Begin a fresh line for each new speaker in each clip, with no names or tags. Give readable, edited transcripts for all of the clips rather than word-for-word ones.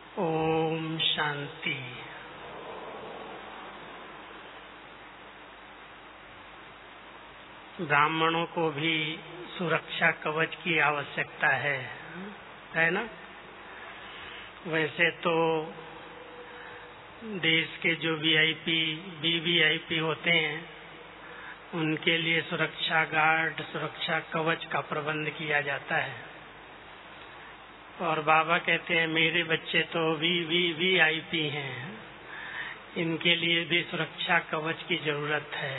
ओम शांति। ब्राह्मणों को भी सुरक्षा कवच की आवश्यकता है ना। वैसे तो देश के जो वीआईपी, वीवीआईपी होते हैं उनके लिए सुरक्षा गार्ड, सुरक्षा कवच का प्रबंध किया जाता है। और बाबा कहते हैं मेरे बच्चे तो वीवीआईपी हैं, इनके लिए भी सुरक्षा कवच की जरूरत है।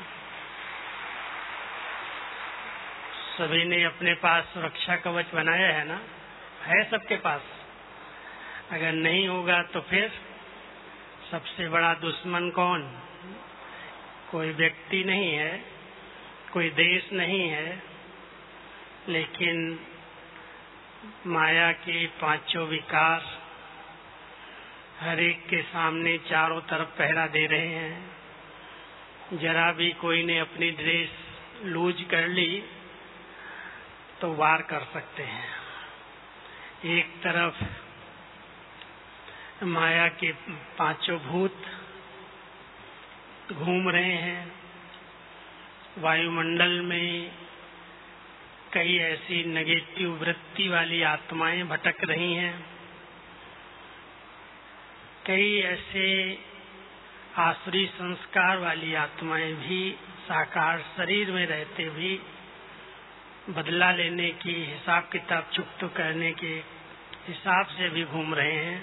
सभी ने अपने पास सुरक्षा कवच बनाया है ना, है सबके पास। अगर नहीं होगा तो फिर सबसे बड़ा दुश्मन कौन? कोई व्यक्ति नहीं है, कोई देश नहीं है, लेकिन माया के पांचों विकार हर एक के सामने चारों तरफ पहरा दे रहे हैं। जरा भी कोई ने अपनी ड्रेस लूज कर ली तो वार कर सकते हैं। एक तरफ माया के पांचों भूत घूम रहे हैं, वायुमंडल में कई ऐसी नेगेटिव वृत्ति वाली आत्माएं भटक रही हैं, कई ऐसे आसुरी संस्कार वाली आत्माएं भी साकार शरीर में रहते भी बदला लेने की, हिसाब किताब चुकता करने के हिसाब से भी घूम रहे हैं।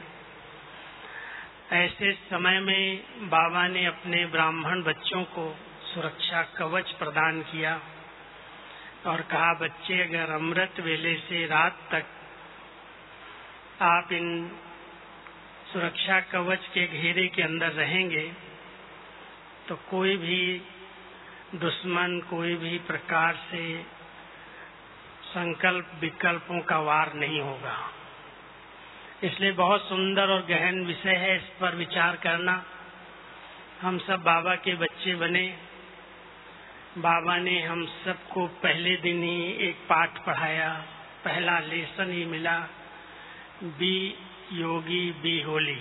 ऐसे समय में बाबा ने अपने ब्राह्मण बच्चों को सुरक्षा कवच प्रदान किया और कहा, बच्चे अगर अमृत वेले से रात तक आप इन सुरक्षा कवच के घेरे के अंदर रहेंगे तो कोई भी दुश्मन कोई भी प्रकार से संकल्प विकल्पों का वार नहीं होगा। इसलिए बहुत सुंदर और गहन विषय है, इस पर विचार करना। हम सब बाबा के बच्चे बने। बाबा ने हम सबको पहले दिन ही एक पाठ पढ़ाया, पहला लेसन ही मिला, बी योगी बी होली।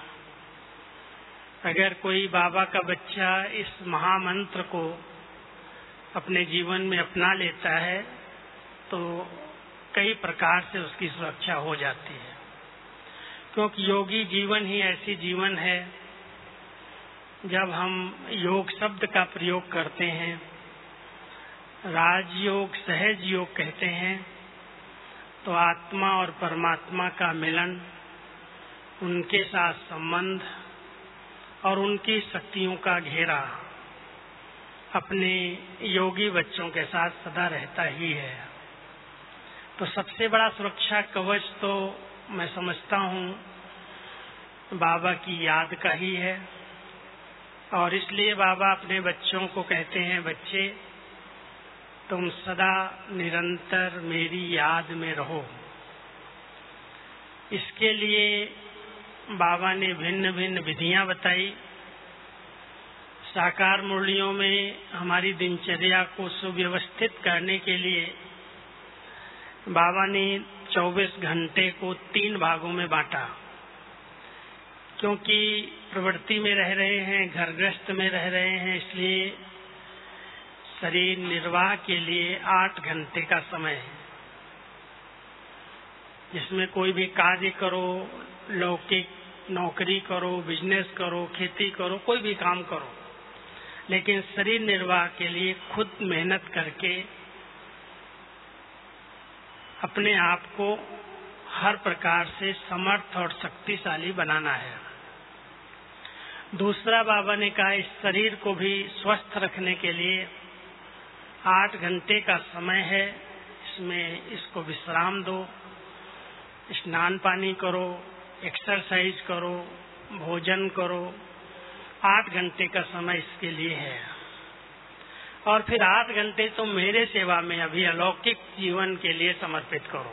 अगर कोई बाबा का बच्चा इस महामंत्र को अपने जीवन में अपना लेता है तो कई प्रकार से उसकी सुरक्षा हो जाती है, क्योंकि योगी जीवन ही ऐसी जीवन है जब हम योग शब्द का प्रयोग करते हैं, राजयोग सहज योग कहते हैं, तो आत्मा और परमात्मा का मिलन, उनके साथ संबंध और उनकी शक्तियों का घेरा अपने योगी बच्चों के साथ सदा रहता ही है। तो सबसे बड़ा सुरक्षा कवच तो मैं समझता हूँ बाबा की याद का ही है। और इसलिए बाबा अपने बच्चों को कहते हैं, बच्चे तुम सदा निरंतर मेरी याद में रहो। इसके लिए बाबा ने भिन्न भिन्न विधियां बताई। साकार मुरलियों में हमारी दिनचर्या को सुव्यवस्थित करने के लिए बाबा ने 24 घंटे को 3 भागों में बांटा। क्योंकि प्रवृत्ति में रह रहे हैं, घर गृहस्थ में रह रहे हैं, इसलिए शरीर निर्वाह के लिए 8 घंटे का समय है, जिसमें कोई भी कार्य करो, लौकिक नौकरी करो, बिजनेस करो, खेती करो, कोई भी काम करो, लेकिन शरीर निर्वाह के लिए खुद मेहनत करके अपने आप को हर प्रकार से समर्थ और शक्तिशाली बनाना है। दूसरा बाबा ने कहा, इस शरीर को भी स्वस्थ रखने के लिए 8 घंटे का समय है, इसमें इसको विश्राम दो, स्नान पानी करो, एक्सरसाइज करो, भोजन करो। 8 घंटे का समय इसके लिए है। और फिर 8 घंटे तो मेरे सेवा में अभी अलौकिक जीवन के लिए समर्पित करो।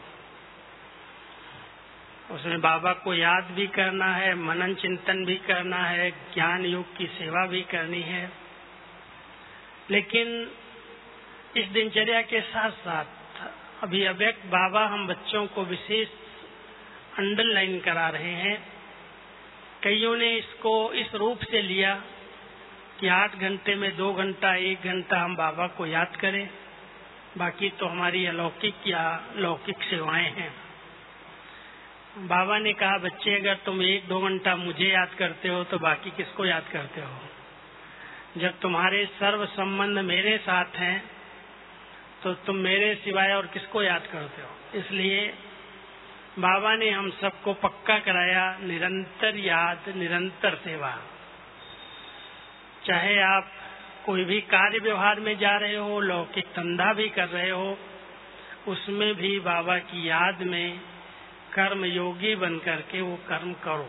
उसमें बाबा को याद भी करना है, मनन चिंतन भी करना है, ज्ञान योग की सेवा भी करनी है। लेकिन इस दिनचर्या के साथ साथ अभी अव्यक्त बाबा हम बच्चों को विशेष अंडरलाइन करा रहे हैं। कईयों ने इसको इस रूप से लिया कि 8 घंटे में 2 घंटा 1 घंटा हम बाबा को याद करें, बाकी तो हमारी अलौकिक या लौकिक सेवाएं हैं। बाबा ने कहा, बच्चे अगर तुम 1-2 घंटा मुझे याद करते हो तो बाकी किसको याद करते हो? जब तुम्हारे सर्व संबंध मेरे साथ हैं तो तुम मेरे सिवाय और किसको याद करते हो? इसलिए बाबा ने हम सबको पक्का कराया, निरंतर याद, निरंतर सेवा। चाहे आप कोई भी कार्य व्यवहार में जा रहे हो, लौकिक धंधा भी कर रहे हो, उसमें भी बाबा की याद में कर्म योगी बन करके वो कर्म करो।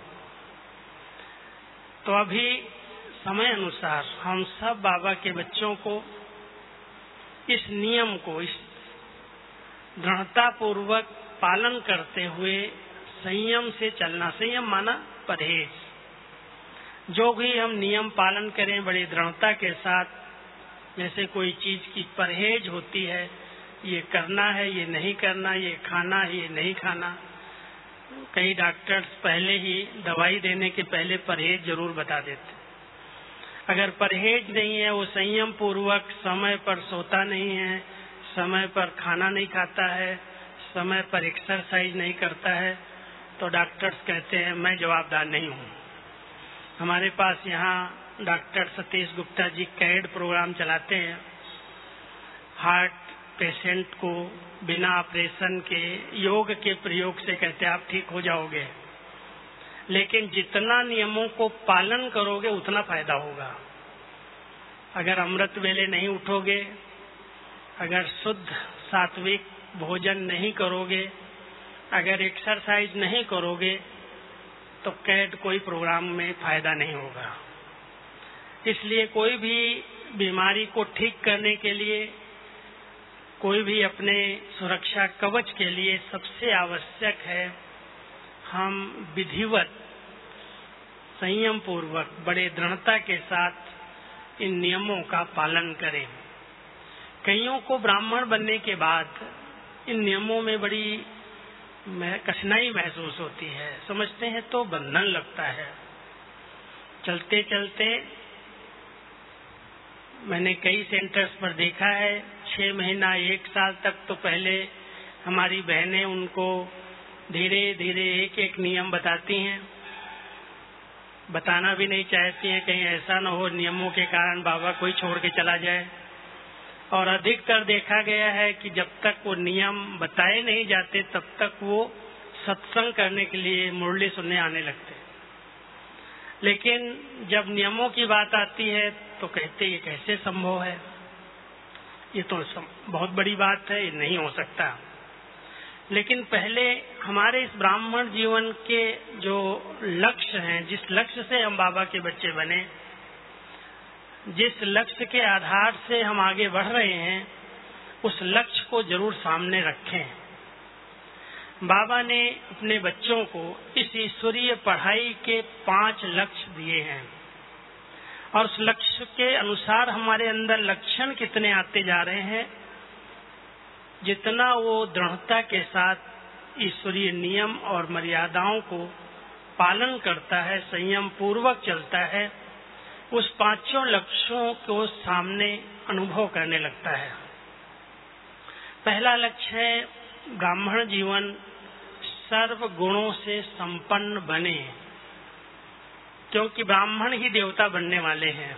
तो अभी समय अनुसार हम सब बाबा के बच्चों को इस नियम को इस दृढ़ता पूर्वक पालन करते हुए संयम से चलना। संयम माना परहेज। जो भी हम नियम पालन करें बड़ी दृढ़ता के साथ, जैसे कोई चीज की परहेज होती है, ये करना है, ये नहीं करना, ये खाना है, ये नहीं खाना। कई डॉक्टर्स पहले ही दवाई देने के पहले परहेज जरूर बता देते। अगर परहेज नहीं है, वो संयम पूर्वक समय पर सोता नहीं है, समय पर खाना नहीं खाता है, समय पर एक्सरसाइज नहीं करता है, तो डॉक्टर्स कहते हैं मैं जवाबदार नहीं हूँ। हमारे पास यहाँ doctor Satish Gupta ji CAD program चलाते हैं। हार्ट पेशेंट को बिना ऑपरेशन के योग के प्रयोग से कहते हैं आप ठीक हो जाओगे, लेकिन जितना नियमों को पालन करोगे उतना फायदा होगा। अगर अमृत वेले नहीं उठोगे, अगर शुद्ध सात्विक भोजन नहीं करोगे, अगर एक्सरसाइज नहीं करोगे, तो कैड कोई प्रोग्राम में फायदा नहीं होगा। इसलिए कोई भी बीमारी को ठीक करने के लिए, कोई भी अपने सुरक्षा कवच के लिए सबसे आवश्यक है हम विधिवत संयम पूर्वक बड़े दृढ़ता के साथ इन नियमों का पालन करें। कईयों को ब्राह्मण बनने के बाद इन नियमों में बड़ी कठिनाई महसूस होती है। समझते हैं तो बंधन लगता है। चलते चलते मैंने कई सेंटर्स पर देखा है, 6 महीना 1 साल तक तो पहले हमारी बहनें उनको धीरे धीरे एक एक नियम बताती हैं, बताना भी नहीं चाहती हैं, कहीं ऐसा न हो नियमों के कारण बाबा कोई छोड़ के चला जाए। और अधिकतर देखा गया है कि जब तक वो नियम बताए नहीं जाते तब तक वो सत्संग करने के लिए मुरली सुनने आने लगते। लेकिन जब नियमों की बात आती है तो कहते ये कैसे संभव है, ये तो बहुत बड़ी बात है, ये नहीं हो सकता। लेकिन पहले हमारे इस ब्राह्मण जीवन के जो लक्ष्य हैं, जिस लक्ष्य से हम बाबा के बच्चे बने, जिस लक्ष्य के आधार से हम आगे बढ़ रहे हैं, उस लक्ष्य को जरूर सामने रखें। बाबा ने अपने बच्चों को इस ईश्वरीय पढ़ाई के 5 लक्ष्य दिए हैं और उस लक्ष्य के अनुसार हमारे अंदर लक्षण कितने आते जा रहे हैं, जितना वो दृढ़ता के साथ ईश्वरीय नियम और मर्यादाओं को पालन करता है, संयम पूर्वक चलता है, उस 5 लक्ष्यों को सामने अनुभव करने लगता है। पहला लक्ष्य है ब्राह्मण जीवन सर्व गुणों से संपन्न बने, क्योंकि ब्राह्मण ही देवता बनने वाले हैं।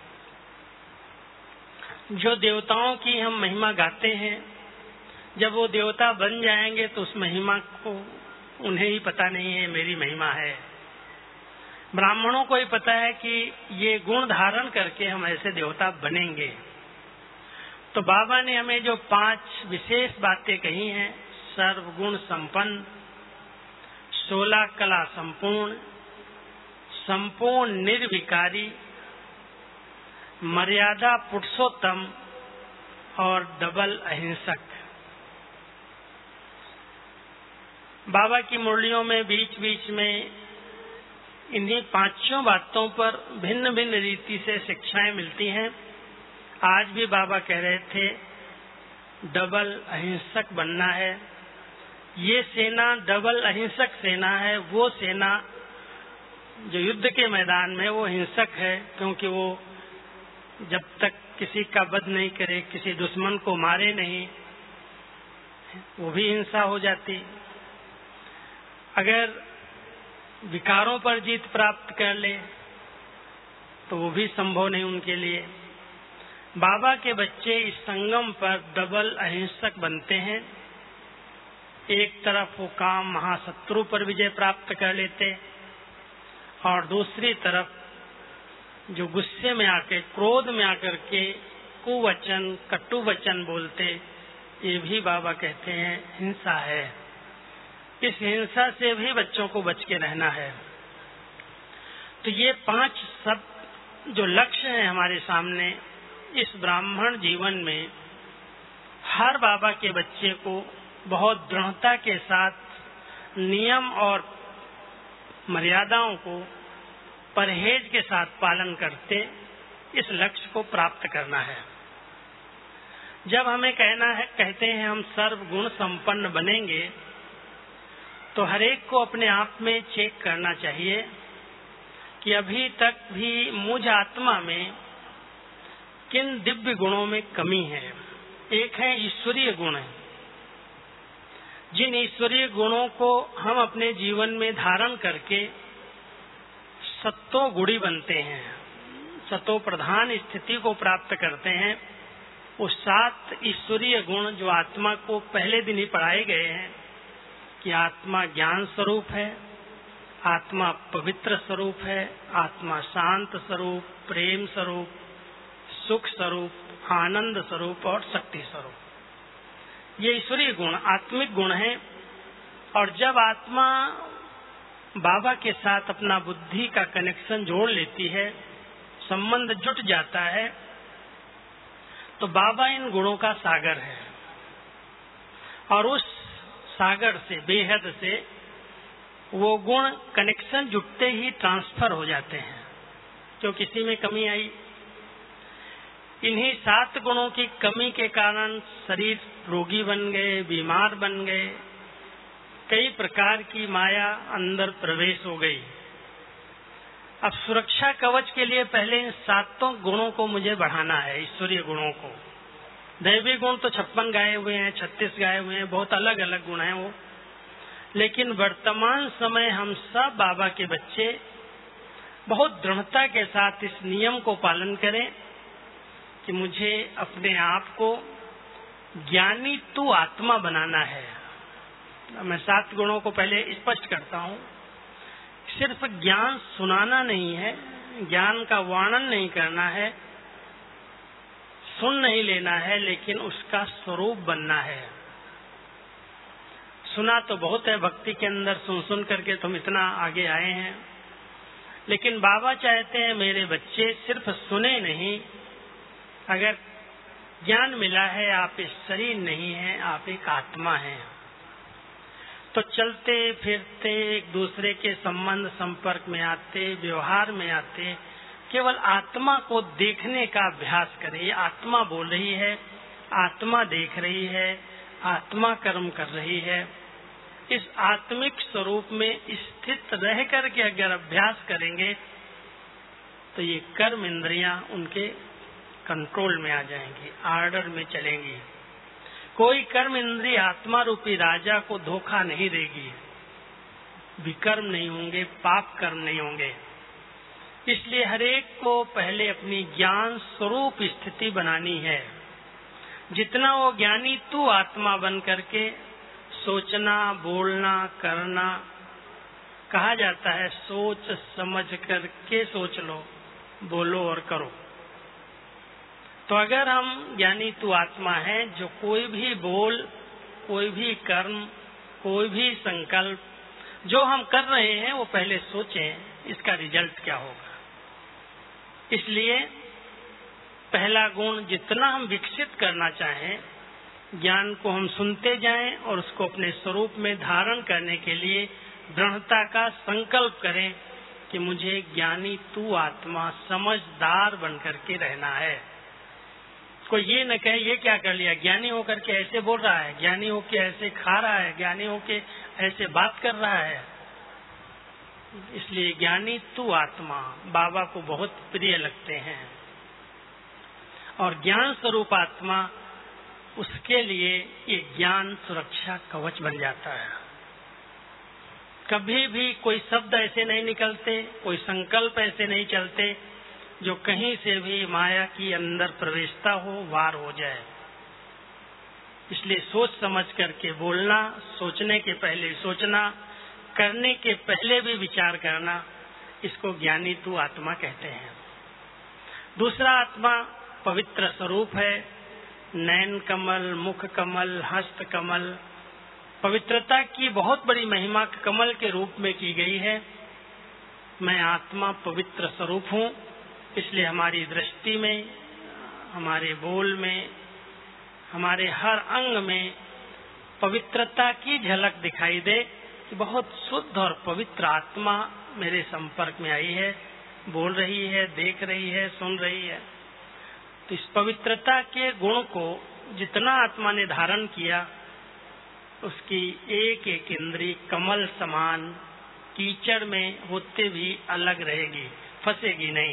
जो देवताओं की हम महिमा गाते हैं, जब वो देवता बन जाएंगे तो उस महिमा को उन्हें ही पता नहीं है मेरी महिमा है। ब्राह्मणों को ही पता है कि ये गुण धारण करके हम ऐसे देवता बनेंगे। तो बाबा ने हमें जो 5 विशेष बातें कही हैं, सर्वगुण संपन्न, 16 कला संपूर्ण, संपूर्ण निर्विकारी, मर्यादा पुरुषोत्तम और डबल अहिंसक। बाबा की मुरलियों में बीच बीच में इन्हीं 5 बातों पर भिन्न भिन्न रीति से शिक्षाएं मिलती हैं। आज भी बाबा कह रहे थे डबल अहिंसक बनना है। ये सेना डबल अहिंसक सेना है। वो सेना जो युद्ध के मैदान में वो हिंसक है, क्योंकि वो जब तक किसी का वध नहीं करे, किसी दुश्मन को मारे नहीं, वो भी हिंसा हो जाती। अगर विकारों पर जीत प्राप्त कर ले तो वो भी संभव नहीं उनके लिए। बाबा के बच्चे इस संगम पर डबल अहिंसक बनते हैं। एक तरफ वो काम महाशत्रु पर विजय प्राप्त कर लेते और दूसरी तरफ जो गुस्से में आके, क्रोध में आकर के कुवचन, कटु वचन बोलते, ये भी बाबा कहते हैं हिंसा है। इस हिंसा से भी बच्चों को बच के रहना है। तो ये 5 सब जो लक्ष्य हैं हमारे सामने इस ब्राह्मण जीवन में, हर बाबा के बच्चे को बहुत दृढ़ता के साथ नियम और मर्यादाओं को परहेज के साथ पालन करते इस लक्ष्य को प्राप्त करना है। जब हमें कहते हैं हम सर्व गुण संपन्न बनेंगे, तो हर एक को अपने आप में चेक करना चाहिए कि अभी तक भी मुझ आत्मा में किन दिव्य गुणों में कमी है। एक है ईश्वरीय गुण है। जिन ईश्वरीय गुणों को हम अपने जीवन में धारण करके सत्तो गुणी बनते हैं, सतो प्रधान स्थिति को प्राप्त करते हैं, वो 7 ईश्वरीय गुण जो आत्मा को पहले दिन ही पढ़ाए गए हैं कि आत्मा ज्ञान स्वरूप है, आत्मा पवित्र स्वरूप है, आत्मा शांत स्वरूप, प्रेम स्वरूप, सुख स्वरूप, आनंद स्वरूप और शक्ति स्वरूप। ये ईश्वरीय गुण आत्मिक गुण हैं। और जब आत्मा बाबा के साथ अपना बुद्धि का कनेक्शन जोड़ लेती है, संबंध जुट जाता है, तो बाबा इन गुणों का सागर है। और उस सागर से, बेहद से वो गुण कनेक्शन जुटते ही ट्रांसफर हो जाते हैं। जो किसी में कमी आई, इन्हीं 7 गुणों की कमी के कारण शरीर रोगी बन गए, बीमार बन गए, कई प्रकार की माया अंदर प्रवेश हो गई। अब सुरक्षा कवच के लिए पहले इन 7 गुणों को मुझे बढ़ाना है, ईश्वरीय गुणों को। दैवी गुण तो 56 गाए हुए हैं, 36 गाए हुए हैं, बहुत अलग अलग गुण हैं वो। लेकिन वर्तमान समय हम सब बाबा के बच्चे बहुत दृढ़ता के साथ इस नियम को पालन करें कि मुझे अपने आप को ज्ञानी तू आत्मा बनाना है। मैं 7 गुणों को पहले स्पष्ट करता हूँ। सिर्फ ज्ञान सुनाना नहीं है, ज्ञान का वर्णन नहीं करना है, सुन नहीं लेना है, लेकिन उसका स्वरूप बनना है। सुना तो बहुत है भक्ति के अंदर, सुन सुन करके तुम इतना आगे आए हैं, लेकिन बाबा चाहते हैं मेरे बच्चे सिर्फ सुने नहीं, अगर ज्ञान मिला है, आप एक शरीर नहीं है, आप एक आत्मा हैं। तो चलते फिरते एक दूसरे के संबंध संपर्क में आते, व्यवहार में आते, केवल आत्मा को देखने का अभ्यास करें। ये आत्मा बोल रही है, आत्मा देख रही है, आत्मा कर्म कर रही है। इस आत्मिक स्वरूप में स्थित रह करके अगर अभ्यास करेंगे तो ये कर्म इंद्रियां उनके कंट्रोल में आ जाएंगी, आर्डर में चलेंगी। कोई कर्म इंद्रिय आत्मा रूपी राजा को धोखा नहीं देगी, विकर्म नहीं होंगे, पाप कर्म नहीं होंगे। इसलिए हरेक को पहले अपनी ज्ञान स्वरूप स्थिति बनानी है। जितना वो ज्ञानी तू आत्मा बन करके सोचना, बोलना, करना, कहा जाता है सोच समझ करके सोच लो, बोलो और करो। तो अगर हम ज्ञानी तू आत्मा है, जो कोई भी बोल, कोई भी कर्म, कोई भी संकल्प जो हम कर रहे हैं वो पहले सोचें इसका रिजल्ट क्या होगा। इसलिए पहला गुण जितना हम विकसित करना चाहें, ज्ञान को हम सुनते जाएं और उसको अपने स्वरूप में धारण करने के लिए दृढ़ता का संकल्प करें कि मुझे ज्ञानी तू आत्मा समझदार बनकर के रहना है। कोई ये न कहे ये क्या कर लिया, ज्ञानी होकर के ऐसे बोल रहा है, ज्ञानी होके ऐसे खा रहा है, ज्ञानी होके ऐसे बात कर रहा है। इसलिए ज्ञानी तू आत्मा बाबा को बहुत प्रिय लगते हैं, और ज्ञान स्वरूप आत्मा, उसके लिए ये ज्ञान सुरक्षा कवच बन जाता है। कभी भी कोई शब्द ऐसे नहीं निकलते, कोई संकल्प ऐसे नहीं चलते जो कहीं से भी माया की अंदर प्रवेशता हो, वार हो जाए। इसलिए सोच समझ करके बोलना, सोचने के पहले सोचना, करने के पहले भी विचार करना, इसको ज्ञानी तू आत्मा कहते हैं। दूसरा आत्मा पवित्र स्वरूप है, नयन कमल, मुख कमल, हस्त कमल। पवित्रता की बहुत बड़ी महिमा कमल के रूप में की गई है। मैं आत्मा पवित्र स्वरूप हूँ, इसलिए हमारी दृष्टि में, हमारे बोल में, हमारे हर अंग में पवित्रता की झलक दिखाई दे कि बहुत शुद्ध और पवित्र आत्मा मेरे संपर्क में आई है, बोल रही है, देख रही है, सुन रही है। तो इस पवित्रता के गुण को जितना आत्मा ने धारण किया, उसकी एक एक इंद्री कमल समान कीचड़ में होते भी अलग रहेगी, फंसेगी नहीं।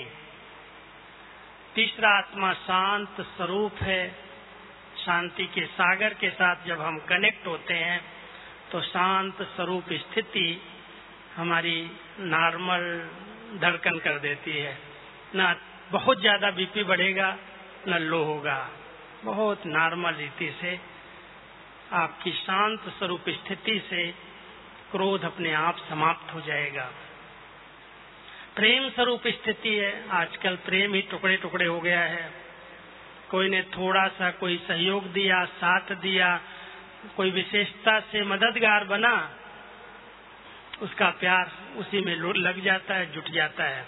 तीसरा आत्मा शांत स्वरूप है। शांति के सागर के साथ जब हम कनेक्ट होते हैं तो शांत स्वरूप स्थिति हमारी नॉर्मल धड़कन कर देती है। ना बहुत ज्यादा बीपी बढ़ेगा, न लो होगा, बहुत नॉर्मल रीति से आपकी शांत स्वरूप स्थिति से क्रोध अपने आप समाप्त हो जाएगा। प्रेम स्वरूप स्थिति है। आजकल प्रेम ही टुकड़े टुकड़े हो गया है। कोई ने थोड़ा सा कोई सहयोग दिया, साथ दिया, कोई विशेषता से मददगार बना, उसका प्यार उसी में लग जाता है, जुट जाता है।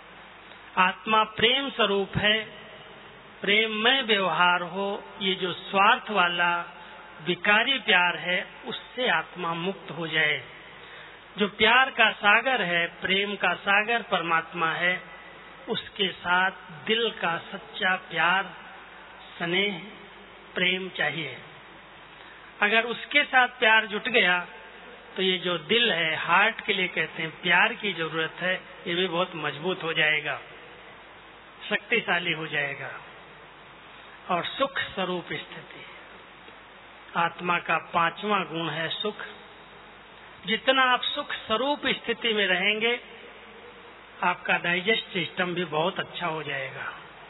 आत्मा प्रेम स्वरूप है। प्रेम में व्यवहार हो, ये जो स्वार्थ वाला विकारी प्यार है, उससे आत्मा मुक्त हो जाए। जो प्यार का सागर है, प्रेम का सागर परमात्मा है, उसके साथ दिल का सच्चा प्यार, स्नेह, प्रेम चाहिए। अगर उसके साथ प्यार जुट गया तो ये जो दिल है, हार्ट के लिए कहते हैं प्यार की जरूरत है, ये भी बहुत मजबूत हो जाएगा, शक्तिशाली हो जाएगा। और सुख स्वरूप स्थिति, आत्मा का पांचवा गुण है सुख। जितना आप सुख स्वरूप स्थिति में रहेंगे, आपका डाइजेस्ट सिस्टम भी बहुत अच्छा हो जाएगा।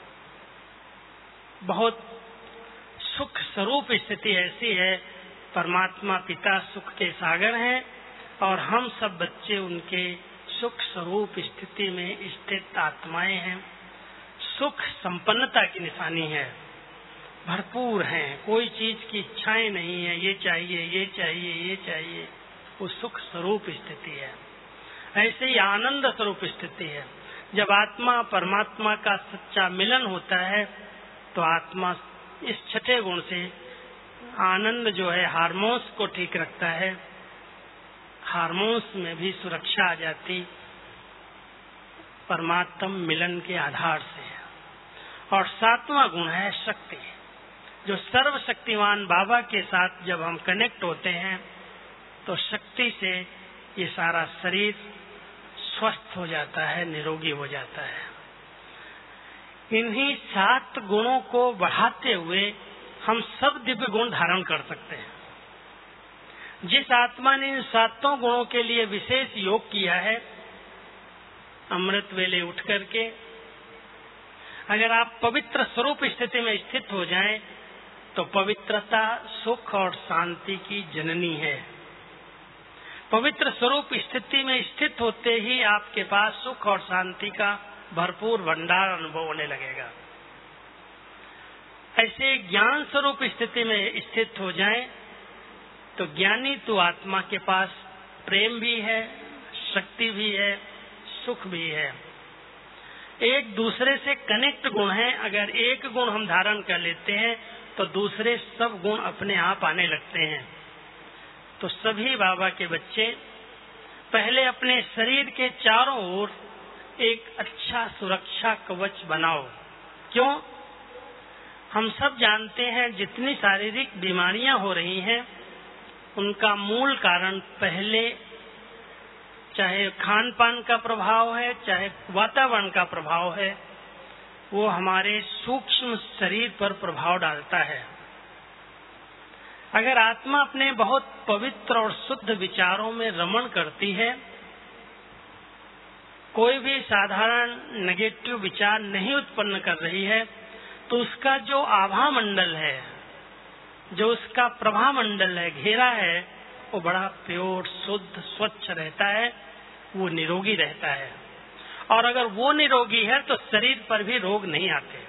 बहुत सुख स्वरूप स्थिति ऐसी है, परमात्मा पिता सुख के सागर हैं और हम सब बच्चे उनके सुख स्वरूप स्थिति में स्थित आत्माएं हैं। सुख संपन्नता की निशानी है, भरपूर हैं, कोई चीज की इच्छाएं नहीं है, ये चाहिए, ये चाहिए, ये चाहिए, वो सुख स्वरूप स्थिति है। ऐसे ही आनंद स्वरूप स्थिति है। जब आत्मा परमात्मा का सच्चा मिलन होता है तो आत्मा इस छठे गुण से आनंद जो है हार्मोन्स को ठीक रखता है, हार्मोन्स में भी सुरक्षा आ जाती परमात्मा मिलन के आधार से। और सातवां गुण है शक्ति। जो सर्वशक्तिमान बाबा के साथ जब हम कनेक्ट होते हैं तो शक्ति से ये सारा शरीर स्वस्थ हो जाता है, निरोगी हो जाता है। इन्हीं 7 गुणों को बढ़ाते हुए हम सब दिव्य गुण धारण कर सकते हैं। जिस आत्मा ने इन 7 गुणों के लिए विशेष योग किया है, अमृत वेले उठ करके अगर आप पवित्र स्वरूप स्थिति में स्थित हो जाएं, तो पवित्रता सुख और शांति की जननी है। पवित्र स्वरूप स्थिति में स्थित होते ही आपके पास सुख और शांति का भरपूर भंडार अनुभव होने लगेगा। ऐसे ज्ञान स्वरूप स्थिति में स्थित हो जाएं, तो ज्ञानी तो आत्मा के पास प्रेम भी है, शक्ति भी है, सुख भी है। एक दूसरे से कनेक्ट गुण है। अगर एक गुण हम धारण कर लेते हैं तो दूसरे सब गुण अपने आप आने लगते हैं। तो सभी बाबा के बच्चे पहले अपने शरीर के चारों ओर एक अच्छा सुरक्षा कवच बनाओ। क्यों? हम सब जानते हैं जितनी शारीरिक बीमारियां हो रही हैं उनका मूल कारण पहले चाहे खान पान का प्रभाव है, चाहे वातावरण का प्रभाव है, वो हमारे सूक्ष्म शरीर पर प्रभाव डालता है। अगर आत्मा अपने बहुत पवित्र और शुद्ध विचारों में रमण करती है, कोई भी साधारण नेगेटिव विचार नहीं उत्पन्न कर रही है, तो उसका जो आभा मंडल है, जो उसका प्रभा मंडल है, घेरा है, वो बड़ा प्योर, शुद्ध, स्वच्छ रहता है, वो निरोगी रहता है। और अगर वो निरोगी है तो शरीर पर भी रोग नहीं आते।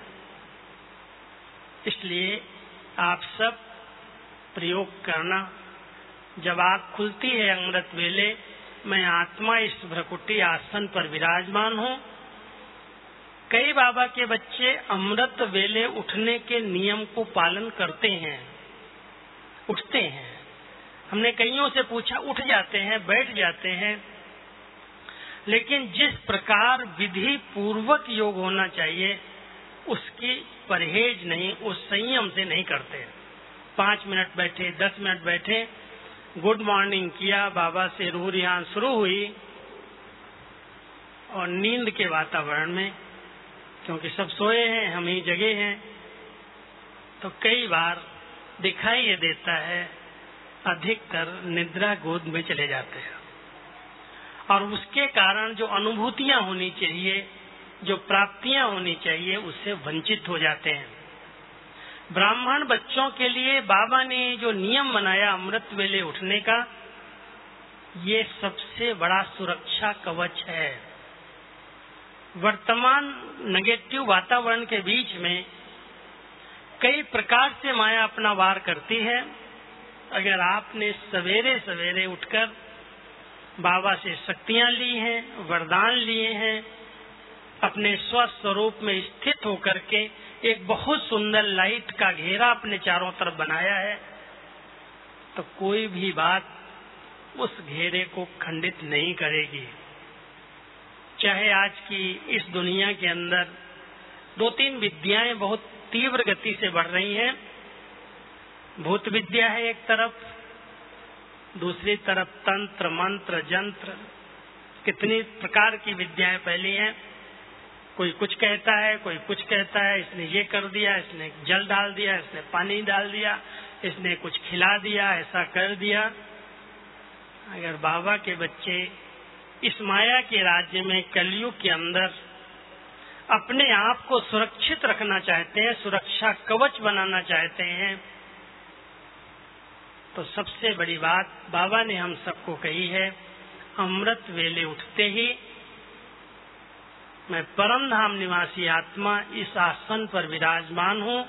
इसलिए आप सब प्रयोग करना। जब आँख खुलती है अमृत वेले, मैं आत्मा इस भ्रकुटी आसन पर विराजमान हूँ। कई बाबा के बच्चे अमृत वेले उठने के नियम को पालन करते हैं, उठते हैं। हमने कईयों से पूछा, उठ जाते हैं, बैठ जाते हैं, लेकिन जिस प्रकार विधि पूर्वक योग होना चाहिए उसकी परहेज नहीं, उस संयम से नहीं करते। 5 मिनट बैठे, 10 मिनट बैठे, गुड मॉर्निंग किया, बाबा से रूह रियान शुरू हुई, और नींद के वातावरण में, क्योंकि सब सोए हैं, हम ही जगे हैं, तो कई बार दिखाई ये देता है अधिकतर निद्रा गोद में चले जाते हैं। और उसके कारण जो अनुभूतियां होनी चाहिए, जो प्राप्तियां होनी चाहिए, उससे वंचित हो जाते हैं। ब्राह्मण बच्चों के लिए बाबा ने जो नियम बनाया अमृत वेले उठने का, ये सबसे बड़ा सुरक्षा कवच है। वर्तमान नेगेटिव वातावरण के बीच में कई प्रकार से माया अपना वार करती है। अगर आपने सवेरे सवेरे उठकर बाबा से शक्तियां ली हैं, वरदान लिए हैं, अपने स्वस्वरूप में स्थित होकर के एक बहुत सुंदर लाइट का घेरा अपने चारों तरफ बनाया है, तो कोई भी बात उस घेरे को खंडित नहीं करेगी। चाहे आज की इस दुनिया के अंदर 2-3 विद्याएं बहुत तीव्र गति से बढ़ रही हैं। भूत विद्या है एक तरफ, दूसरी तरफ तंत्र, मंत्र, जंत्र, कितनी प्रकार की विद्याएं फैली हैं। कोई कुछ कहता है, कोई कुछ कहता है, इसने ये कर दिया, इसने जल डाल दिया, इसने पानी डाल दिया, इसने कुछ खिला दिया, ऐसा कर दिया। अगर बाबा के बच्चे इस माया के राज्य में कलयुग के अंदर अपने आप को सुरक्षित रखना चाहते हैं, सुरक्षा कवच बनाना चाहते हैं, तो सबसे बड़ी बात बाबा ने हम सबको कही है, अमृत वेले उठते ही मैं परम धाम निवासी आत्मा इस आसन पर विराजमान हूँ।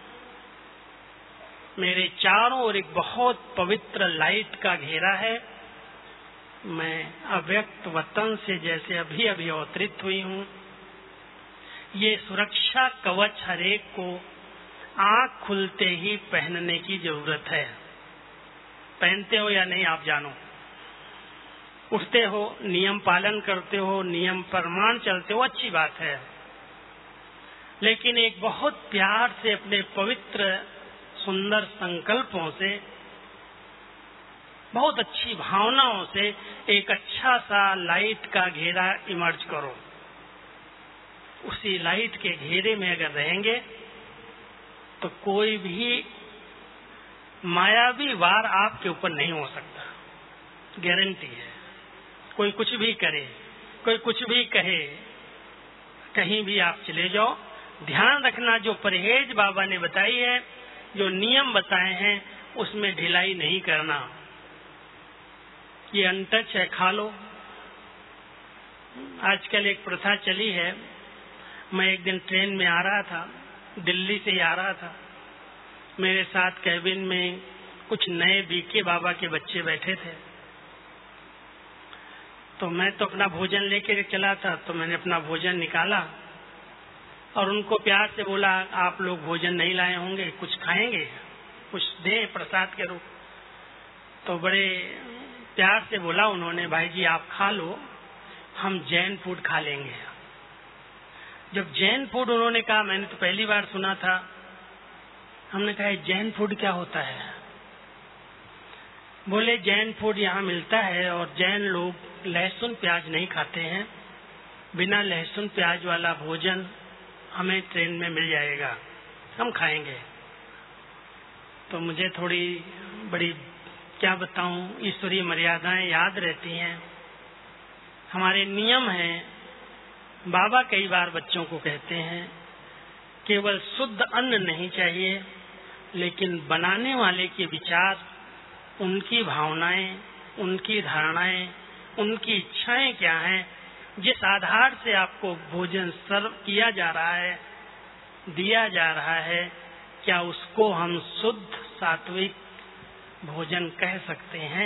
मेरे चारों ओर एक बहुत पवित्र लाइट का घेरा है। मैं अव्यक्त वतन से जैसे अभी अभी अवतरित हुई हूँ। ये सुरक्षा कवच हरेक को आँख खुलते ही पहनने की जरूरत है। पहनते हो या नहीं आप जानो। उठते हो, नियम पालन करते हो, नियम प्रमाण चलते हो, अच्छी बात है, लेकिन एक बहुत प्यार से अपने पवित्र सुंदर संकल्पों से, बहुत अच्छी भावनाओं से एक अच्छा सा लाइट का घेरा इमर्ज करो। उसी लाइट के घेरे में अगर रहेंगे तो कोई भी मायावी वार आपके ऊपर नहीं हो सकता, गारंटी है। कोई कुछ भी करे, कोई कुछ भी कहे, कहीं भी आप चले जाओ, ध्यान रखना जो परहेज बाबा ने बताई है, जो नियम बताए हैं, उसमें ढिलाई नहीं करना। ये अनटच है, खा लो। आजकल एक प्रथा चली है। मैं एक दिन ट्रेन में आ रहा था, दिल्ली से ही आ रहा था। मेरे साथ कैबिन में कुछ नए बीके बाबा के बच्चे बैठे थे। तो मैं तो अपना भोजन लेके चला था, तो मैंने अपना भोजन निकाला और उनको प्यार से बोला, आप लोग भोजन नहीं लाए होंगे, कुछ खाएंगे, कुछ दें प्रसाद के रूप। तो बड़े प्यार से बोला उन्होंने, भाई जी आप खा लो, हम जैन फूड खा लेंगे। जब जैन फूड उन्होंने कहा, मैंने तो पहली बार सुना था, हमने कहा जैन फूड क्या होता है? बोले जैन फूड यहाँ मिलता है और जैन लोग लहसुन प्याज नहीं खाते हैं, बिना लहसुन प्याज वाला भोजन हमें ट्रेन में मिल जाएगा, हम खाएंगे। तो मुझे थोड़ी बड़ी क्या बताऊं, ईश्वरीय मर्यादाएं याद रहती हैं, हमारे नियम हैं। बाबा कई बार बच्चों को कहते हैं केवल शुद्ध अन्न नहीं चाहिए, लेकिन बनाने वाले के विचार, उनकी भावनाएं, उनकी धारणाएं, उनकी इच्छाएं क्या हैं, जिस आधार से आपको भोजन सर्व किया जा रहा है, दिया जा रहा है, क्या उसको हम शुद्ध सात्विक भोजन कह सकते हैं?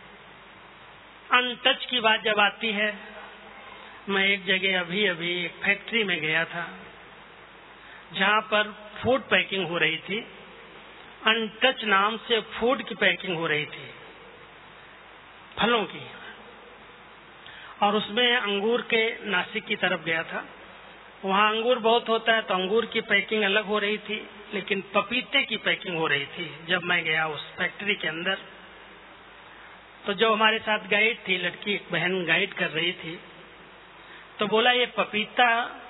अनटच की बात जब आती है, मैं एक जगह अभी एक फैक्ट्री में गया था जहां पर फूड पैकिंग हो रही थी। अनटच नाम से फूड की पैकिंग हो रही थी, फलों की, और उसमें अंगूर के नासिक की तरफ गया था। वहाँ अंगूर बहुत होता है तो अंगूर की पैकिंग अलग हो रही थी, लेकिन पपीते की पैकिंग हो रही थी। जब मैं गया उस फैक्ट्री के अंदर, तो जो हमारे साथ गाइड थी, लड़की एक बहन गाइड कर रही थी, तो बोला ये पपीता,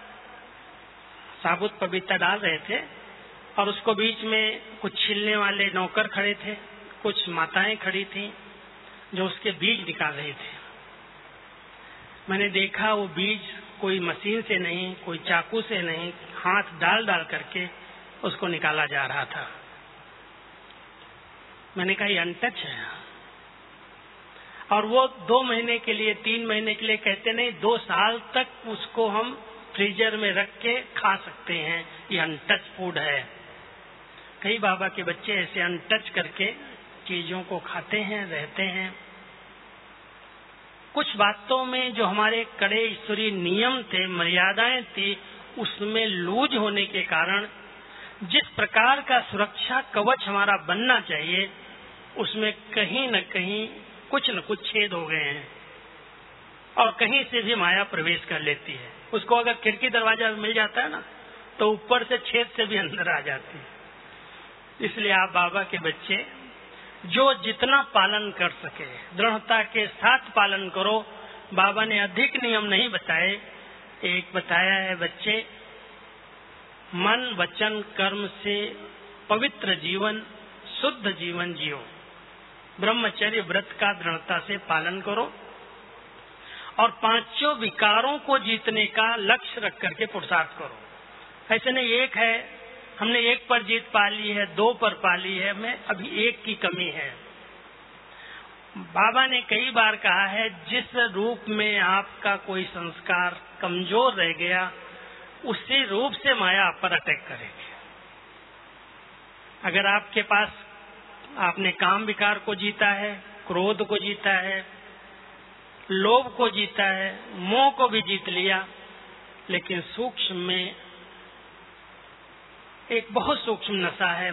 साबुत पपीता डाल रहे थे और उसको बीच में कुछ छीलने वाले नौकर खड़े थे, कुछ माताएं खड़ी थी जो उसके बीज निकाल रही थी। मैंने देखा वो बीज कोई मशीन से नहीं, कोई चाकू से नहीं, हाथ डाल करके उसको निकाला जा रहा था। मैंने कहा ये अनटच है। और वो 2 महीने के लिए, 3 महीने के लिए कहते नहीं, 2 साल तक उसको हम फ्रीजर में रख के खा सकते हैं, ये अनटच फूड है। कई बाबा के बच्चे ऐसे अनटच करके चीजों को खाते हैं, रहते हैं। कुछ बातों में जो हमारे कड़े ईश्वरीय नियम थे, मर्यादाएं थी, उसमें लूज होने के कारण जिस प्रकार का सुरक्षा कवच हमारा बनना चाहिए, उसमें कहीं न कहीं कुछ न कुछ छेद हो गए हैं और कहीं से भी माया प्रवेश कर लेती है। उसको अगर खिड़की दरवाजा मिल जाता है ना, तो ऊपर से छेद से भी अंदर आ जाती है। इसलिए आप बाबा के बच्चे जो जितना पालन कर सके दृढ़ता के साथ पालन करो। बाबा ने अधिक नियम नहीं बताए, एक बताया है, बच्चे मन वचन कर्म से पवित्र जीवन, शुद्ध जीवन जियो, ब्रह्मचर्य व्रत का दृढ़ता से पालन करो और 5 विकारों को जीतने का लक्ष्य रख करके पुरुषार्थ करो। ऐसे नहीं एक है, हमने 1 पर जीत पा ली है, 2 पर पा ली है, मैं अभी 1 की कमी है। बाबा ने कई बार कहा है, जिस रूप में आपका कोई संस्कार कमजोर रह गया, उसी रूप से माया आप पर अटैक करेगी। अगर आपके पास आपने काम विकार को जीता है, क्रोध को जीता है, लोभ को जीता है, मोह को भी जीत लिया, लेकिन सूक्ष्म में एक बहुत सूक्ष्म नशा है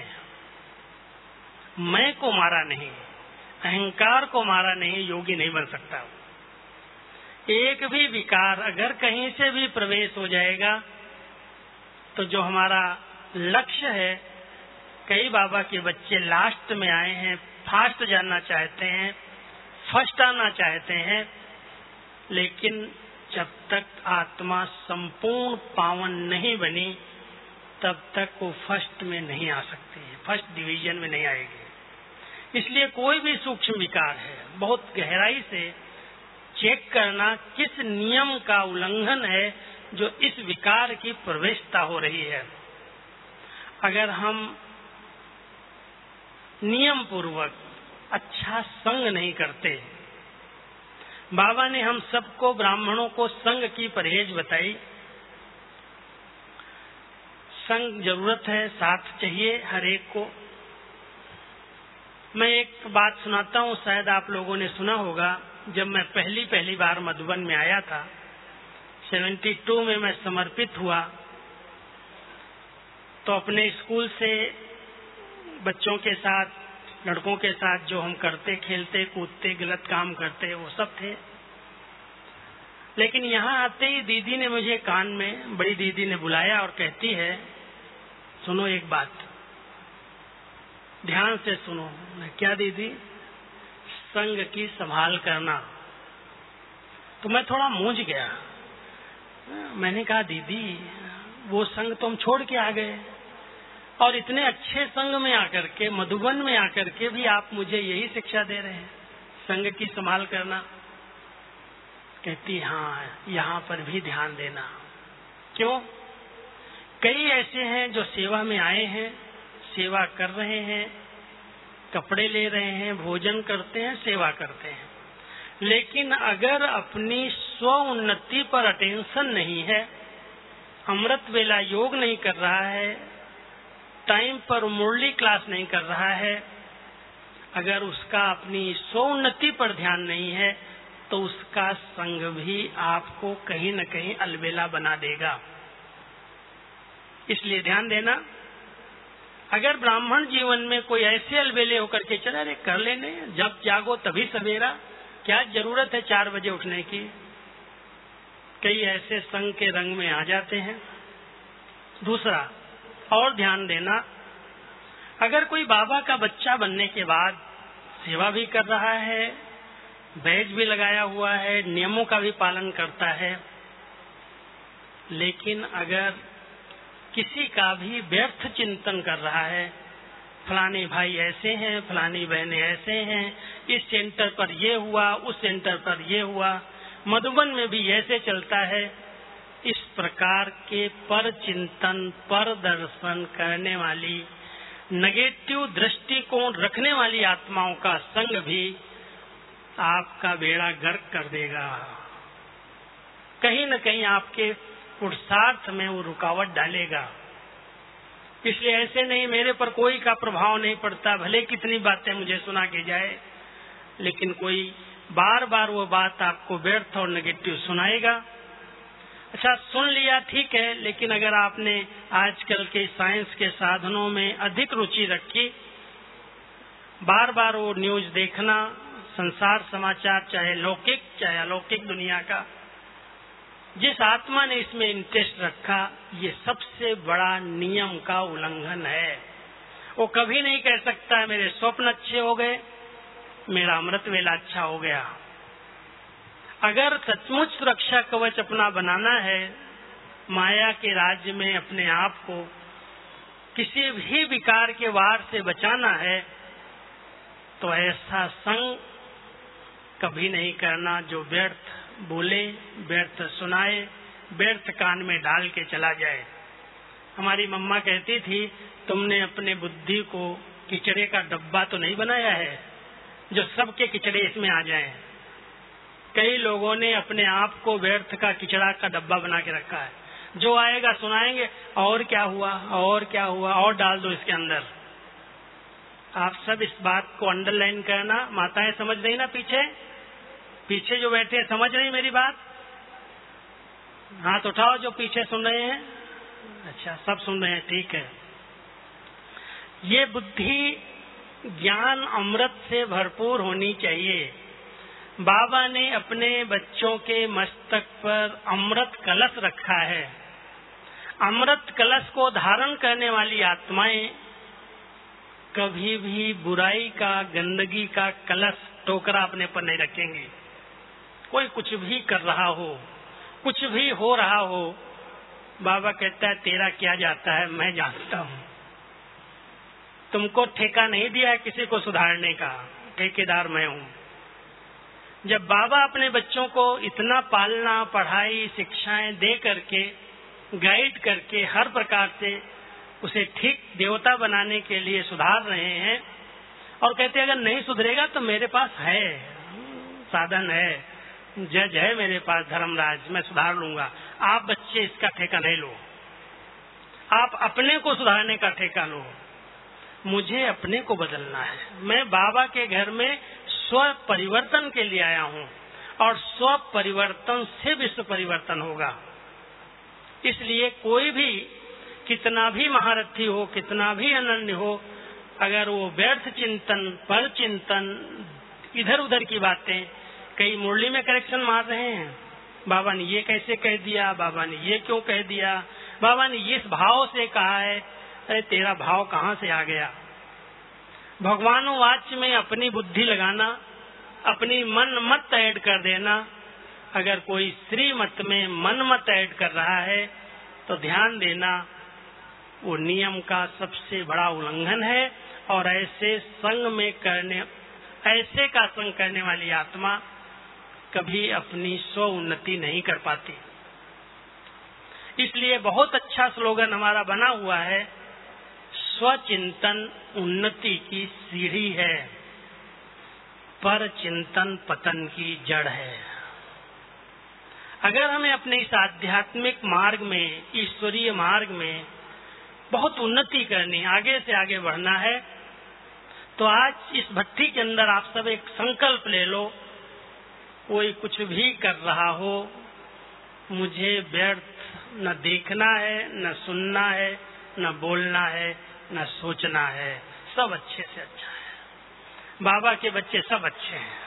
मैं को मारा नहीं, अहंकार को मारा नहीं, योगी नहीं बन सकता। एक भी विकार अगर कहीं से भी प्रवेश हो जाएगा तो जो हमारा लक्ष्य है, कई बाबा के बच्चे लास्ट में आए हैं, फास्ट जाना चाहते हैं, फर्स्ट आना चाहते हैं, लेकिन जब तक आत्मा संपूर्ण पावन नहीं बनी तब तक वो फर्स्ट में नहीं आ सकती है, फर्स्ट डिवीजन में नहीं आएगी। इसलिए कोई भी सूक्ष्म विकार है, बहुत गहराई से चेक करना किस नियम का उल्लंघन है जो इस विकार की प्रवेशता हो रही है। अगर हम नियम पूर्वक अच्छा संग नहीं करते, बाबा ने हम सबको, ब्राह्मणों को संग की परहेज बताई। संग जरूरत है, साथ चाहिए हर एक को। मैं एक बात सुनाता हूँ, शायद आप लोगों ने सुना होगा। जब मैं पहली बार मधुबन में आया था, 72 में मैं समर्पित हुआ, तो अपने स्कूल से बच्चों के साथ, लड़कों के साथ जो हम करते, खेलते कूदते, गलत काम करते, वो सब थे। लेकिन यहाँ आते ही दीदी ने मुझे कान में, बड़ी दीदी ने बुलाया और कहती है, सुनो एक बात, ध्यान से सुनो। क्या दीदी? संग की संभाल करना। तो मैं थोड़ा मूंझ गया। मैंने कहा दीदी वो संग तो हम छोड़ के आ गए, और इतने अच्छे संग में आकर के, मधुबन में आकर के भी आप मुझे यही शिक्षा दे रहे हैं, संग की संभाल करना। कहती हाँ, यहाँ पर भी ध्यान देना। क्यों? कई ऐसे हैं जो सेवा में आए हैं, सेवा कर रहे हैं, कपड़े ले रहे हैं, भोजन करते हैं, सेवा करते हैं, लेकिन अगर अपनी स्व उन्नति पर अटेंशन नहीं है, अमृत वेला योग नहीं कर रहा है, टाइम पर मुरली क्लास नहीं कर रहा है, अगर उसका अपनी स्व उन्नति पर ध्यान नहीं है, तो उसका संग भी आपको कहीं न कहीं अलबेला बना देगा। इसलिए ध्यान देना। अगर ब्राह्मण जीवन में कोई ऐसे अलबेले होकर के चला, अरे कर लेने, जब जागो तभी सवेरा, क्या जरूरत है 4 बजे उठने की। कई ऐसे संग के रंग में आ जाते हैं। दूसरा और ध्यान देना, अगर कोई बाबा का बच्चा बनने के बाद सेवा भी कर रहा है, बैज भी लगाया हुआ है, नियमों का भी पालन करता है, लेकिन अगर किसी का भी व्यर्थ चिंतन कर रहा है, फलाने भाई ऐसे हैं, फलानी बहनें ऐसे हैं, इस सेंटर पर ये हुआ, उस सेंटर पर ये हुआ, मधुबन में भी ऐसे चलता है, इस प्रकार के पर चिंतन, पर दर्शन करने वाली, नेगेटिव दृष्टिकोण रखने वाली आत्माओं का संग भी आपका बेड़ा गर्क कर देगा। कहीं न कहीं आपके पुरुषार्थ में वो रुकावट डालेगा। इसलिए ऐसे नहीं, मेरे पर कोई का प्रभाव नहीं पड़ता, भले कितनी बातें मुझे सुना के जाए, लेकिन कोई बार बार वो बात आपको व्यर्थ और नेगेटिव सुनाएगा। अच्छा, सुन लिया ठीक है, लेकिन अगर आपने आजकल के साइंस के साधनों में अधिक रुचि रखी, बार बार वो न्यूज देखना, संसार समाचार, चाहे लौकिक चाहे अलौकिक दुनिया का, जिस आत्मा ने इसमें इंटरेस्ट रखा, ये सबसे बड़ा नियम का उल्लंघन है। वो कभी नहीं कह सकता है मेरे स्वप्न अच्छे हो गए, मेरा अमृत वेला अच्छा हो गया। अगर सचमुच सुरक्षा कवच अपना बनाना है, माया के राज्य में अपने आप को किसी भी विकार के वार से बचाना है, तो ऐसा संग कभी नहीं करना जो व्यर्थ बोले, व्यर्थ सुनाए, व्यर्थ कान में डाल के चला जाए। हमारी मम्मा कहती थी, तुमने अपने बुद्धि को किचड़े का डब्बा तो नहीं बनाया है जो सबके किचड़े इसमें आ जाएं। कई लोगों ने अपने आप को व्यर्थ का किचड़ा का डब्बा बना के रखा है, जो आएगा सुनाएंगे, और क्या हुआ, और क्या हुआ, और डाल दो इसके अंदर। आप सब इस बात को अंडरलाइन करना। माताएं समझ रही ना, पीछे जो बैठे हैं समझ रही मेरी बात? हाथ उठाओ जो पीछे सुन रहे हैं। अच्छा, सब सुन रहे हैं, ठीक है। ये बुद्धि ज्ञान अमृत से भरपूर होनी चाहिए। बाबा ने अपने बच्चों के मस्तक पर अमृत कलश रखा है। अमृत कलश को धारण करने वाली आत्माएं कभी भी बुराई का, गंदगी का कलश, टोकरा अपने पर नहीं रखेंगी। कोई कुछ भी कर रहा हो, कुछ भी हो रहा हो, बाबा कहता है तेरा क्या जाता है, मैं जानता हूँ। तुमको ठेका नहीं दिया है किसी को सुधारने का, ठेकेदार मैं हूँ। जब बाबा अपने बच्चों को इतना पालना, पढ़ाई, शिक्षाएं दे करके, गाइड करके, हर प्रकार से उसे ठीक देवता बनाने के लिए सुधार रहे हैं, और कहते अगर नहीं सुधरेगा तो मेरे पास है, साधन है, जज है मेरे पास, धर्मराज, मैं सुधार लूंगा। आप बच्चे इसका ठेका नहीं लो, आप अपने को सुधारने का ठेका लो। मुझे अपने को बदलना है। मैं बाबा के घर में स्व परिवर्तन के लिए आया हूँ, और स्व परिवर्तन से विश्व परिवर्तन होगा। इसलिए कोई भी कितना भी महारथी हो, कितना भी अनन्य हो, अगर वो व्यर्थ चिंतन, पर चिंतन, इधर उधर की बातें, कई मुरली में करेक्शन मार रहे हैं, बाबा ने ये कैसे कह दिया, बाबा ने ये क्यों कह दिया, बाबा ने इस भाव से कहा है। अरे तेरा भाव कहाँ से आ गया? भगवानों वाच्य में अपनी बुद्धि लगाना, अपनी मन मत ऐड कर देना। अगर कोई श्रीमत में मन मत ऐड कर रहा है तो ध्यान देना, वो नियम का सबसे बड़ा उल्लंघन है। और ऐसे का संग करने वाली आत्मा कभी अपनी स्व उन्नति नहीं कर पाती। इसलिए बहुत अच्छा स्लोगन हमारा बना हुआ है, स्वचिंतन उन्नति की सीढ़ी है, पर चिंतन पतन की जड़ है। अगर हमें अपने इस आध्यात्मिक मार्ग में, ईश्वरीय मार्ग में बहुत उन्नति करनी, आगे से आगे बढ़ना है, तो आज इस भट्टी के अंदर आप सब एक संकल्प ले लो। कोई कुछ भी कर रहा हो, मुझे व्यर्थ न देखना है, न सुनना है, न बोलना है, न सोचना है। सब अच्छे से अच्छा है। बाबा के बच्चे सब अच्छे हैं।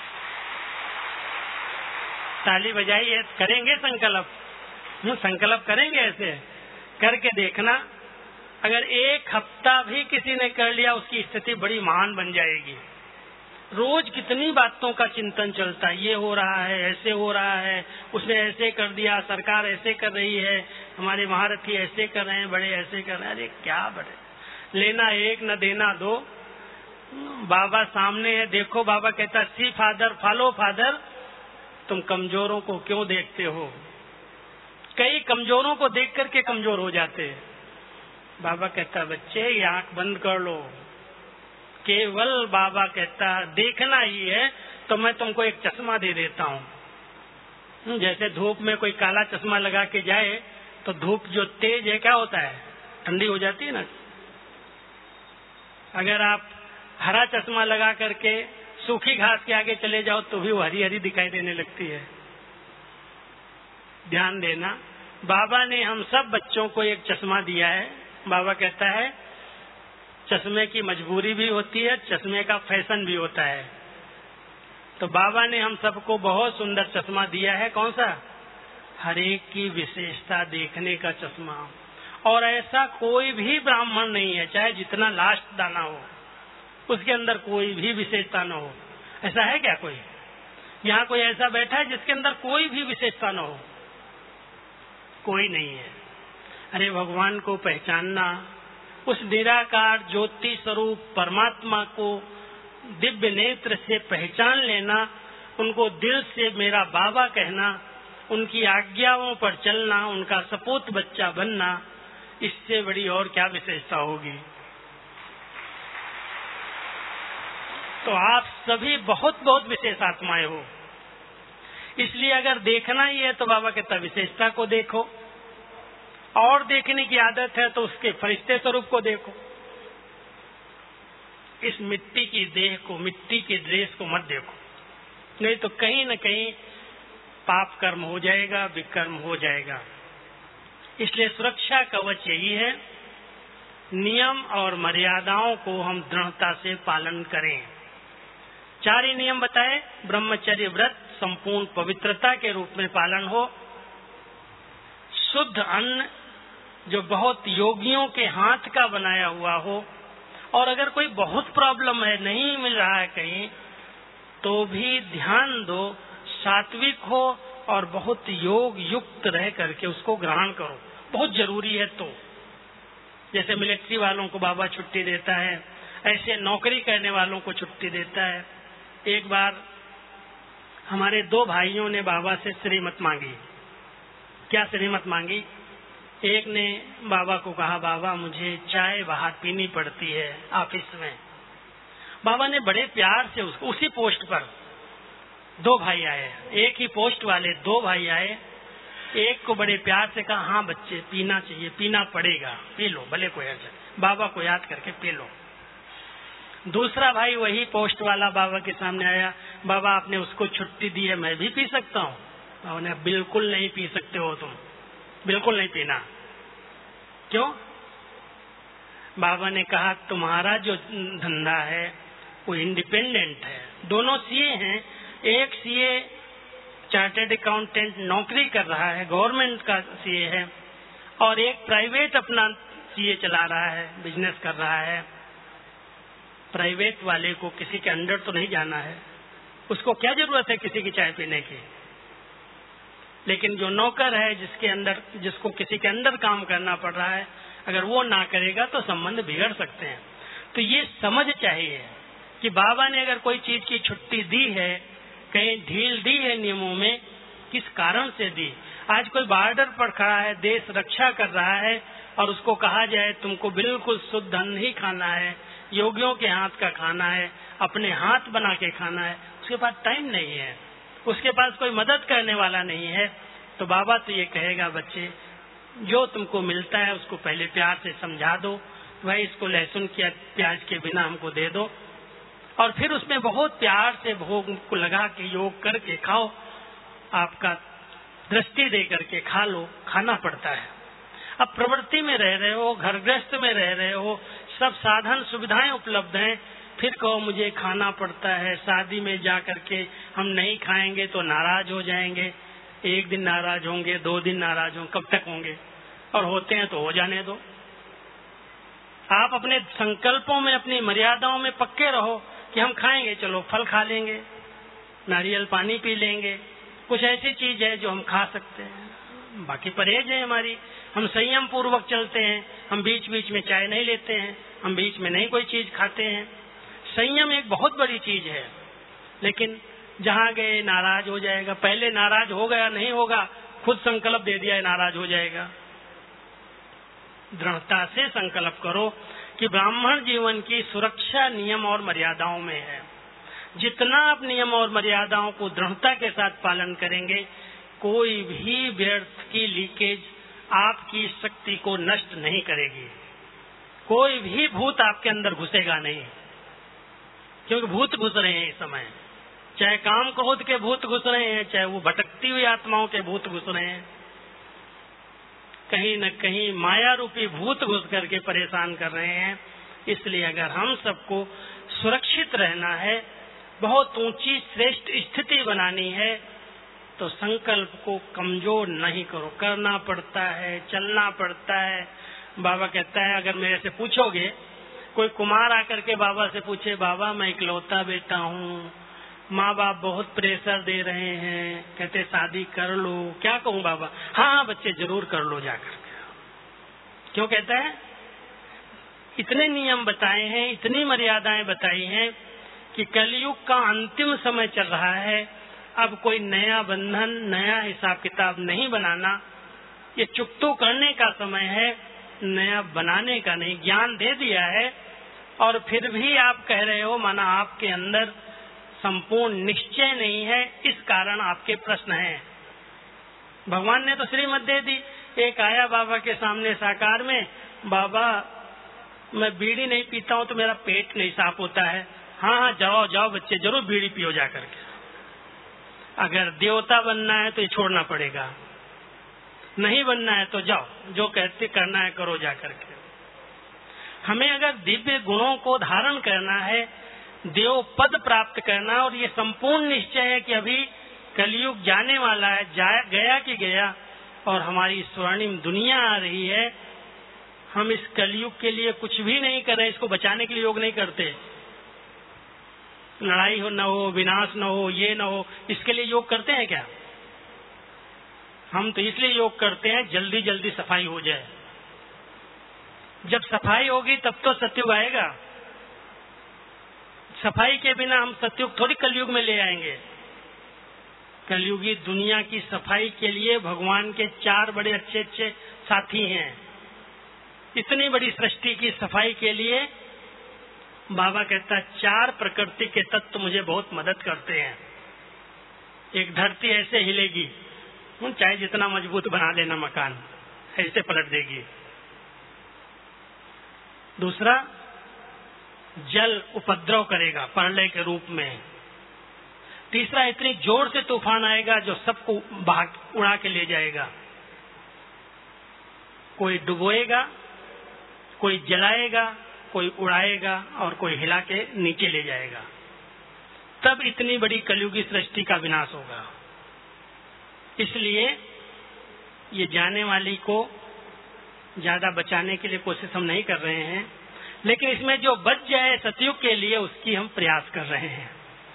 ताली बजाइए, करेंगे संकल्प। संकल्प करेंगे, ऐसे करके देखना। अगर एक हफ्ता भी किसी ने कर लिया, उसकी स्थिति बड़ी महान बन जाएगी। रोज कितनी बातों का चिंतन चलता है, ये हो रहा है, ऐसे हो रहा है, उसने ऐसे कर दिया, सरकार ऐसे कर रही है, हमारे महारथी ऐसे कर रहे हैं, बड़े ऐसे कर रहे हैं। अरे क्या बड़े, लेना एक न देना दो। बाबा सामने है, देखो। बाबा कहता, सी फादर फॉलो फादर। तुम कमजोरों को क्यों देखते हो? कई कमजोरों को देख करके कमजोर हो जाते हैं। बाबा कहता, बच्चे ये आंख बंद कर लो। केवल बाबा कहता, देखना ही है तो मैं तुमको एक चश्मा दे देता हूँ। जैसे धूप में कोई काला चश्मा लगा के जाए तो धूप जो तेज है क्या होता है, ठंडी हो जाती है ना। अगर आप हरा चश्मा लगा करके सूखी घास के आगे चले जाओ तो भी वो हरी हरी दिखाई देने लगती है। ध्यान देना, बाबा ने हम सब बच्चों को एक चश्मा दिया है। बाबा कहता है, चश्मे की मजबूरी भी होती है, चश्मे का फैशन भी होता है। तो बाबा ने हम सबको बहुत सुंदर चश्मा दिया है। कौन सा? हर एक की विशेषता देखने का चश्मा। और ऐसा कोई भी ब्राह्मण नहीं है, चाहे जितना लास्ट दाना हो, उसके अंदर कोई भी विशेषता न हो। ऐसा है क्या कोई? यहाँ कोई ऐसा बैठा है जिसके अंदर कोई भी विशेषता न हो? कोई नहीं है। अरे भगवान को पहचानना, उस निराकार ज्योति स्वरूप परमात्मा को दिव्य नेत्र से पहचान लेना, उनको दिल से मेरा बाबा कहना, उनकी आज्ञाओं पर चलना, उनका सपूत बच्चा बनना, इससे बड़ी और क्या विशेषता होगी? तो आप सभी बहुत बहुत विशेष आत्माएं हो। इसलिए अगर देखना ही है तो बाबा कहता, विशेषता को देखो। और देखने की आदत है तो उसके फरिश्ते स्वरूप को देखो। इस मिट्टी की देह को, मिट्टी के ड्रेस को मत देखो, नहीं तो कहीं न कहीं पाप कर्म हो जाएगा, विकर्म हो जाएगा। इसलिए सुरक्षा कवच यही है, नियम और मर्यादाओं को हम दृढ़ता से पालन करें। 4 ही नियम बताए। ब्रह्मचर्य व्रत संपूर्ण पवित्रता के रूप में पालन हो, शुद्ध अन्न जो बहुत योगियों के हाथ का बनाया हुआ हो, और अगर कोई बहुत प्रॉब्लम है, नहीं मिल रहा है कहीं, तो भी ध्यान दो, सात्विक हो और बहुत योग युक्त रह करके उसको ग्रहण करो, बहुत जरूरी है। तो जैसे मिलिट्री वालों को बाबा छुट्टी देता है, ऐसे नौकरी करने वालों को छुट्टी देता है। एक बार हमारे 2 भाइयों ने बाबा से श्रीमत मांगी। क्या श्रीमत मांगी? एक ने बाबा को कहा, बाबा मुझे चाय बाहर पीनी पड़ती है ऑफिस में। बाबा ने बड़े प्यार से उसको, उसी पोस्ट पर 2 भाई आए, एक ही पोस्ट वाले 2 भाई आए। एक को बड़े प्यार से कहा, हाँ बच्चे पीना चाहिए, पीना पड़ेगा, पी लो, भले कोई अर्जन, बाबा को याद करके पी लो। दूसरा भाई वही पोस्ट वाला बाबा के सामने आया, बाबा आपने उसको छुट्टी दी है, मैं भी पी सकता हूँ? बाबा ने, बिल्कुल नहीं पी सकते हो तुम, बिल्कुल नहीं पीना। क्यों? बाबा ने कहा, तुम्हारा जो धंधा है वो इंडिपेंडेंट है। दोनों सीए हैं, एक सीए चार्टर्ड अकाउंटेंट नौकरी कर रहा है, गवर्नमेंट का सीए है, और एक प्राइवेट अपना सीए चला रहा है, बिजनेस कर रहा है। प्राइवेट वाले को किसी के अंडर तो नहीं जाना है, उसको क्या जरूरत है किसी की चाय पीने की। लेकिन जो नौकर है, जिसको किसी के अंदर काम करना पड़ रहा है, अगर वो ना करेगा तो संबंध बिगड़ सकते हैं। तो ये समझ चाहिए कि बाबा ने अगर कोई चीज की छुट्टी दी है, कहीं ढील दी है नियमों में, किस कारण से दी। आज कोई बॉर्डर पर खड़ा है, देश रक्षा कर रहा है, और उसको कहा जाए तुमको बिल्कुल शुद्ध अन्न ही खाना है, योगियों के हाथ का खाना है, अपने हाथ बना के खाना है, उसके पास टाइम नहीं है, उसके पास कोई मदद करने वाला नहीं है, तो बाबा तो ये कहेगा, बच्चे जो तुमको मिलता है उसको पहले प्यार से समझा दो, भाई इसको लहसुन के प्याज के बिना हमको दे दो, और फिर उसमें बहुत प्यार से भोग को लगा के योग करके खाओ। आपका दृष्टि दे करके खा लो, खाना पड़ता है। अब प्रवृत्ति में रह रहे हो, घर गृहस्थ में रह रहे हो, सब साधन सुविधाएं उपलब्ध हैं, फिर कहो मुझे खाना पड़ता है। शादी में जा करके हम नहीं खाएंगे तो नाराज हो जाएंगे, एक दिन नाराज होंगे, 2 दिन नाराज होंगे, कब तक होंगे, और होते हैं तो हो जाने दो। आप अपने संकल्पों में, अपनी मर्यादाओं में पक्के रहो कि हम खाएंगे, चलो फल खा लेंगे, नारियल पानी पी लेंगे, कुछ ऐसी चीज है जो हम खा सकते हैं। बाकी परहेज है हमारी, हम संयम पूर्वक चलते हैं, हम बीच बीच में चाय नहीं लेते हैं, हम बीच में नहीं कोई चीज खाते हैं। संयम एक बहुत बड़ी चीज है, लेकिन जहाँ गए नाराज हो जाएगा, पहले नाराज हो गया नहीं होगा, खुद संकल्प दे दिया है नाराज हो जाएगा। दृढ़ता से संकल्प करो कि ब्राह्मण जीवन की सुरक्षा नियम और मर्यादाओं में है। जितना आप नियम और मर्यादाओं को दृढ़ता के साथ पालन करेंगे, कोई भी व्यर्थ की लीकेज आपकी शक्ति को नष्ट नहीं करेगी। कोई भी भूत आपके अंदर घुसेगा नहीं, क्योंकि भूत घुस रहे हैं इस समय, चाहे काम क्रोध के भूत घुस रहे हैं, चाहे वो भटकती हुई आत्माओं के भूत घुस रहे हैं, कहीं न कहीं माया रूपी भूत घुस करके परेशान कर रहे हैं। इसलिए अगर हम सबको सुरक्षित रहना है, बहुत ऊंची श्रेष्ठ स्थिति बनानी है, तो संकल्प को कमजोर नहीं करो, करना पड़ता है, चलना पड़ता है। बाबा कहता है, अगर मेरे से पूछोगे, कोई कुमार आकर के बाबा से पूछे, बाबा मैं इकलौता बेटा हूँ, माँ बाप बहुत प्रेशर दे रहे हैं, कहते शादी कर लो, क्या कहूँ बाबा? हाँ बच्चे जरूर कर लो जाकर के। क्यों कहता है? इतने नियम बताए हैं, इतनी मर्यादाएं बताई हैं कि कलयुग का अंतिम समय चल रहा है। अब कोई नया बंधन, नया हिसाब किताब नहीं बनाना, ये चुकतो करने का समय है, नया बनाने का नहीं। ज्ञान दे दिया है और फिर भी आप कह रहे हो, माना आपके अंदर संपूर्ण निश्चय नहीं है, इस कारण आपके प्रश्न हैं। भगवान ने तो श्रीमत दे दी। एक आया बाबा के सामने साकार में, बाबा मैं बीड़ी नहीं पीता हूँ तो मेरा पेट नहीं साफ होता है। हाँ जाओ जाओ बच्चे, जरूर बीड़ी पियो जाकर के। अगर देवता बनना है तो ये छोड़ना पड़ेगा, नहीं बनना है तो जाओ, जो कहते करना है करो जाकर के। हमें अगर दिव्य गुणों को धारण करना है, देव पद प्राप्त करना, और ये संपूर्ण निश्चय है कि अभी कलयुग जाने वाला है, गया कि गया, और हमारी स्वर्णिम दुनिया आ रही है। हम इस कलयुग के लिए कुछ भी नहीं कर रहे, इसको बचाने के लिए योग नहीं करते। लड़ाई हो न हो, विनाश न हो, ये न हो, इसके लिए योग करते हैं क्या? हम तो इसलिए योग करते हैं जल्दी जल्दी सफाई हो जाए। जब सफाई होगी तब तो सत्युग आएगा। सफाई के बिना हम सत्युग थोड़ी कलयुग में ले आएंगे। कलयुगी दुनिया की सफाई के लिए भगवान के 4 बड़े अच्छे अच्छे साथी हैं। इतनी बड़ी सृष्टि की सफाई के लिए बाबा कहता है 4 प्रकृति के तत्व मुझे बहुत मदद करते हैं। एक धरती ऐसे हिलेगी, चाहे जितना मजबूत बना लेना मकान, ऐसे पलट देगी। दूसरा, जल उपद्रव करेगा प्रलय के रूप में। तीसरा, इतनी जोर से तूफान आएगा जो सबको उड़ा के ले जाएगा। कोई डुबोएगा, कोई जलाएगा, कोई उड़ाएगा और कोई हिला के नीचे ले जाएगा। तब इतनी बड़ी कलयुगी सृष्टि का विनाश होगा। इसलिए ये जाने वाली को ज्यादा बचाने के लिए कोशिश हम नहीं कर रहे हैं। लेकिन इसमें जो बच जाए सतयुग के लिए उसकी हम प्रयास कर रहे हैं।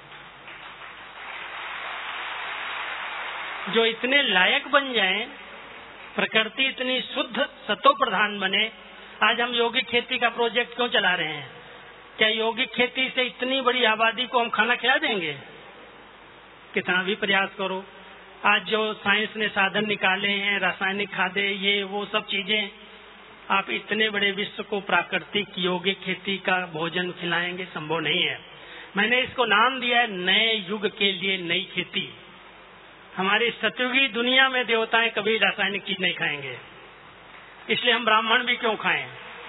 जो इतने लायक बन जाएं, प्रकृति इतनी शुद्ध सतो प्रधान बने। आज हम यौगिक खेती का प्रोजेक्ट क्यों चला रहे हैं? क्या यौगिक खेती से इतनी बड़ी आबादी को हम खाना खिला देंगे? कितना भी प्रयास करो। आज जो साइंस ने साधन निकाले हैं, रासायनिक खादें, ये वो सब चीजें, आप इतने बड़े विश्व को प्राकृतिक यौगिक खेती का भोजन खिलाएंगे? संभव नहीं है। मैंने इसको नाम दिया है नए युग के लिए नई खेती। हमारी सतयुगी दुनिया में देवताएं कभी रासायनिक चीज नहीं खाएंगे, इसलिए हम ब्राह्मण भी क्यों खाएं?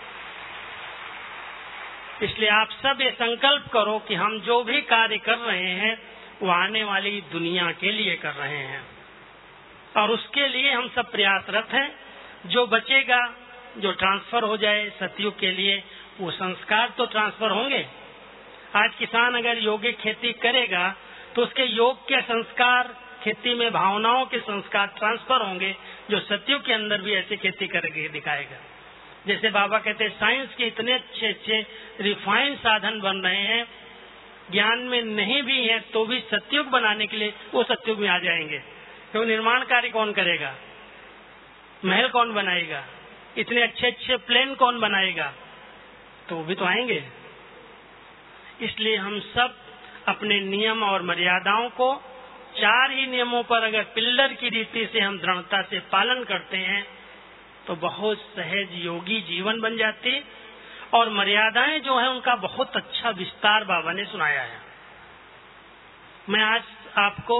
इसलिए आप सब ये संकल्प करो कि हम जो भी कार्य कर रहे हैं वो आने वाली दुनिया के लिए कर रहे हैं, और उसके लिए हम सब प्रयासरत हैं। जो बचेगा, जो ट्रांसफर हो जाए सतयुग के लिए, वो संस्कार तो ट्रांसफर होंगे। आज किसान अगर यौगिक खेती करेगा तो उसके योग के संस्कार, खेती में भावनाओं के संस्कार ट्रांसफर होंगे, जो सतयुग के अंदर भी ऐसी खेती करके दिखाएगा। जैसे बाबा कहते हैं साइंस के इतने अच्छे अच्छे रिफाइंड साधन बन रहे हैं, ज्ञान में नहीं भी है तो भी सतयुग बनाने के लिए वो सतयुग में आ जाएंगे। तो निर्माण कार्य कौन करेगा? महल कौन बनाएगा? इतने अच्छे अच्छे प्लेन कौन बनाएगा? तो वो भी तो आएंगे। इसलिए हम सब अपने नियम और मर्यादाओं को 4 ही नियमों पर अगर पिल्लर की रीति से हम दृढ़ता से पालन करते हैं तो बहुत सहज योगी जीवन बन जाती, और मर्यादाएं जो है उनका बहुत अच्छा विस्तार बाबा ने सुनाया है। मैं आज आपको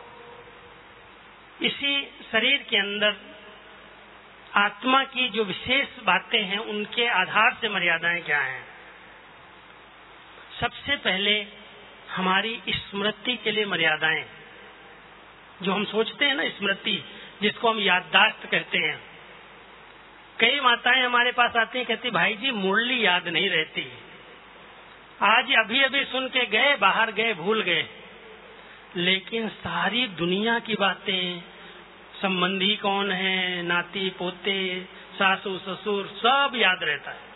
इसी शरीर के अंदर आत्मा की जो विशेष बातें हैं उनके आधार से मर्यादाएं क्या हैं। सबसे पहले हमारी स्मृति के लिए मर्यादाएं, जो हम सोचते हैं ना, स्मृति जिसको हम याददाश्त कहते हैं। कई माताएं हमारे पास आती हैं, कहती भाई जी मुरली याद नहीं रहती, आज अभी अभी सुन के गए, बाहर गए, भूल गए, लेकिन सारी दुनिया की बातें, संबंधी कौन है, नाती पोते, सासू ससुर, सब याद रहता है।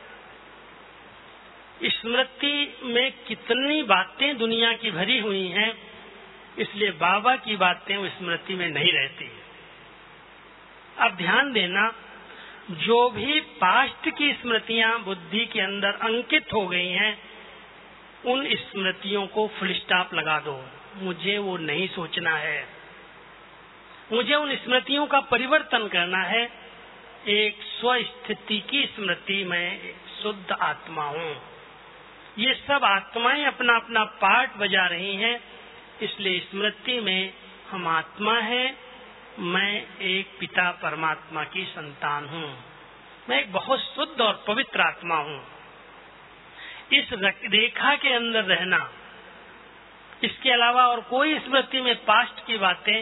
स्मृति में कितनी बातें दुनिया की भरी हुई हैं, इसलिए बाबा की बातें वो स्मृति में नहीं रहती। अब ध्यान देना, जो भी पास्ट की स्मृतियां बुद्धि के अंदर अंकित हो गई हैं, उन स्मृतियों को फुल स्टॉप लगा दो। मुझे वो नहीं सोचना है, मुझे उन स्मृतियों का परिवर्तन करना है। एक स्वस्थिति की स्मृति में शुद्ध आत्मा हूँ। ये सब आत्माएं अपना अपना पार्ट बजा रही हैं, इसलिए स्मृति में हम आत्मा है, मैं एक पिता परमात्मा की संतान हूँ, मैं एक बहुत शुद्ध और पवित्र आत्मा हूँ। इस रेखा के अंदर रहना, इसके अलावा और कोई स्मृति में पास्ट की बातें,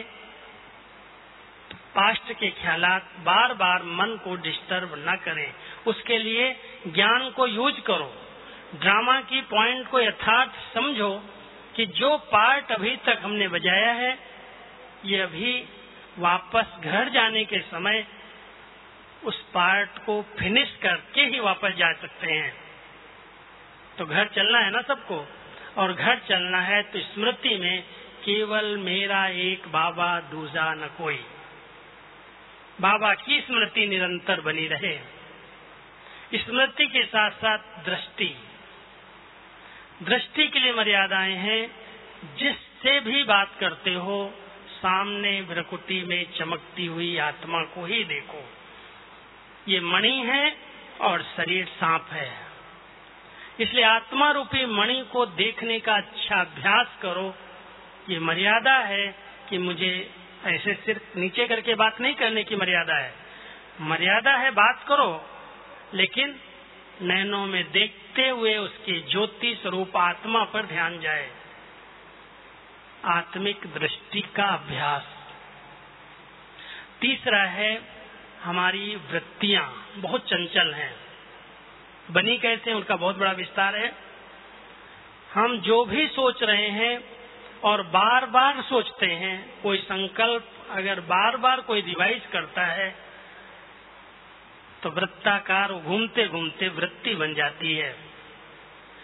पास्ट के ख्यालात बार बार मन को डिस्टर्ब न करें। उसके लिए ज्ञान को यूज करो, ड्रामा की पॉइंट को यथार्थ समझो कि जो पार्ट अभी तक हमने बजाया है, ये अभी वापस घर जाने के समय उस पार्ट को फिनिश करके ही वापस जा सकते हैं। तो घर चलना है ना सबको, और घर चलना है तो स्मृति में केवल मेरा एक बाबा, दूजा न कोई। बाबा की स्मृति निरंतर बनी रहे। स्मृति के साथ साथ दृष्टि, दृष्टि के लिए मर्यादाएं हैं। जिससे भी बात करते हो, सामने भ्रकुटी में चमकती हुई आत्मा को ही देखो। ये मणि है और शरीर सांप है, इसलिए आत्मा रूपी मणि को देखने का अच्छा अभ्यास करो। ये मर्यादा है कि मुझे ऐसे सिर्फ नीचे करके बात नहीं करने की मर्यादा है। मर्यादा है बात करो, लेकिन नैनों में देखते हुए उसके ज्योति स्वरूप आत्मा पर ध्यान जाए। आत्मिक दृष्टि का अभ्यास। तीसरा है, हमारी वृत्तियां बहुत चंचल हैं। बनी कैसे, उनका बहुत बड़ा विस्तार है। हम जो भी सोच रहे हैं और बार बार सोचते हैं, कोई संकल्प अगर बार बार कोई रिवाइज करता है तो वृत्ताकार घूमते घूमते वृत्ति बन जाती है।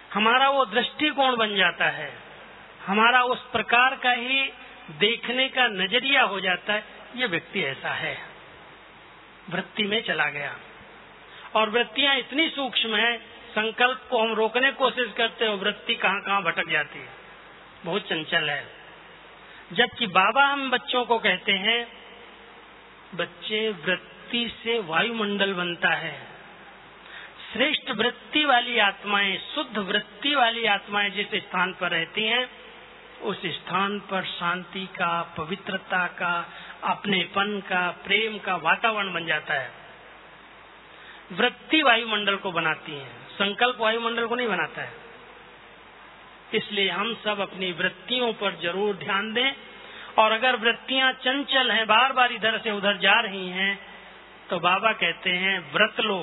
हमारा वो दृष्टिकोण बन जाता है, हमारा उस प्रकार का ही देखने का नजरिया हो जाता है। ये व्यक्ति ऐसा है, वृत्ति में चला गया। और वृत्तियां इतनी सूक्ष्म है, संकल्प को हम रोकने की कोशिश करते हो, वृत्ति कहाँ कहाँ भटक जाती है, बहुत चंचल है। जबकि बाबा हम बच्चों को कहते हैं, बच्चे वृत्ति से वायुमंडल बनता है। श्रेष्ठ वृत्ति वाली आत्माएं, शुद्ध वृत्ति वाली आत्माएं जिस स्थान पर रहती हैं, उस स्थान पर शांति का, पवित्रता का, अपनेपन का, प्रेम का वातावरण बन जाता है। वृत्ति वायुमंडल को बनाती है, संकल्प वायुमंडल को नहीं बनाता है। इसलिए हम सब अपनी वृत्तियों पर जरूर ध्यान दें। और अगर वृत्तियां चंचल हैं, बार बार इधर से उधर जा रही हैं, तो बाबा कहते हैं व्रत लो।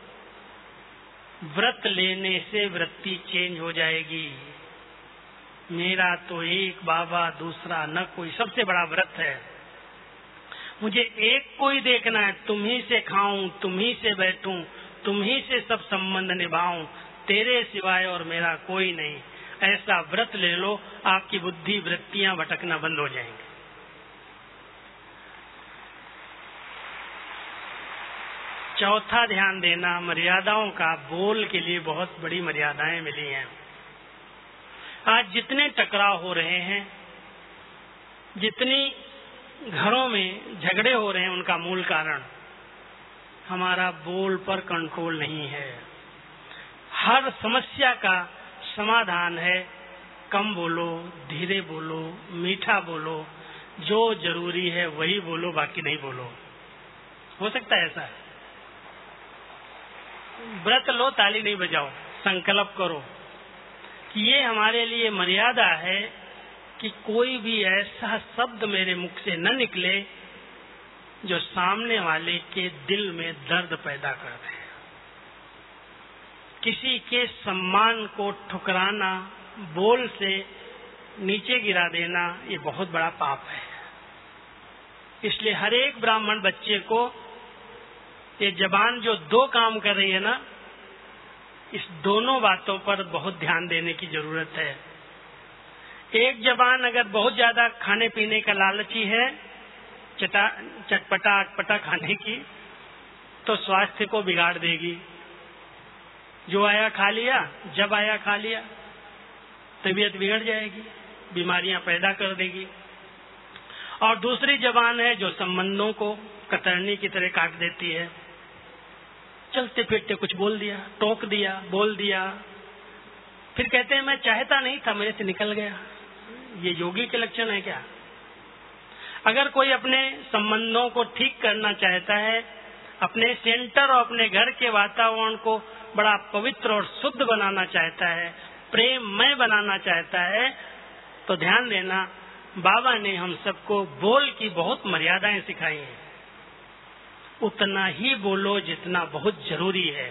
व्रत लेने से वृत्ति चेंज हो जाएगी। मेरा तो एक बाबा, दूसरा न कोई, सबसे बड़ा व्रत है। मुझे एक को ही देखना है, तुम ही से खाऊं, तुम ही से बैठूं, तुम ही से सब संबंध निभाऊं, तेरे सिवाय और मेरा कोई नहीं। ऐसा व्रत ले लो, आपकी बुद्धि वृत्तियां भटकना बंद हो जाएंगी। चौथा ध्यान देना मर्यादाओं का। बोल के लिए बहुत बड़ी मर्यादाएं मिली हैं। आज जितने टकराव हो रहे हैं, जितनी घरों में झगड़े हो रहे हैं, उनका मूल कारण हमारा बोल पर कंट्रोल नहीं है। हर समस्या का समाधान है कम बोलो, धीरे बोलो, मीठा बोलो, जो जरूरी है वही बोलो, बाकी नहीं बोलो। हो सकता है ऐसा? व्रत लो, ताली नहीं बजाओ, संकल्प करो कि ये हमारे लिए मर्यादा है कि कोई भी ऐसा शब्द मेरे मुख से न निकले जो सामने वाले के दिल में दर्द पैदा कर दे। किसी के सम्मान को ठुकराना, बोल से नीचे गिरा देना, ये बहुत बड़ा पाप है। इसलिए हर एक ब्राह्मण बच्चे को ये जबान जो दो काम कर रही है ना, इस दोनों बातों पर बहुत ध्यान देने की जरूरत है। एक जबान अगर बहुत ज्यादा खाने पीने का लालची है, चटपटा अटपटा खाने की, तो स्वास्थ्य को बिगाड़ देगी। जो आया खा लिया, जब आया खा लिया, तबीयत बिगड़ जाएगी, बीमारियां पैदा कर देगी। और दूसरी जबान है जो संबंधों को कतरनी की तरह काट देती है। चलते फिरते कुछ बोल दिया, टोक दिया, बोल दिया, फिर कहते हैं मैं चाहता नहीं था, मेरे से निकल गया। ये योगी के लक्षण है क्या? अगर कोई अपने संबंधों को ठीक करना चाहता है, अपने सेंटर और अपने घर के वातावरण को बड़ा पवित्र और शुद्ध बनाना चाहता है, प्रेममय बनाना चाहता है, तो ध्यान देना, बाबा ने हम सबको बोल की बहुत मर्यादाएं सिखाई हैं। उतना ही बोलो जितना बहुत जरूरी है।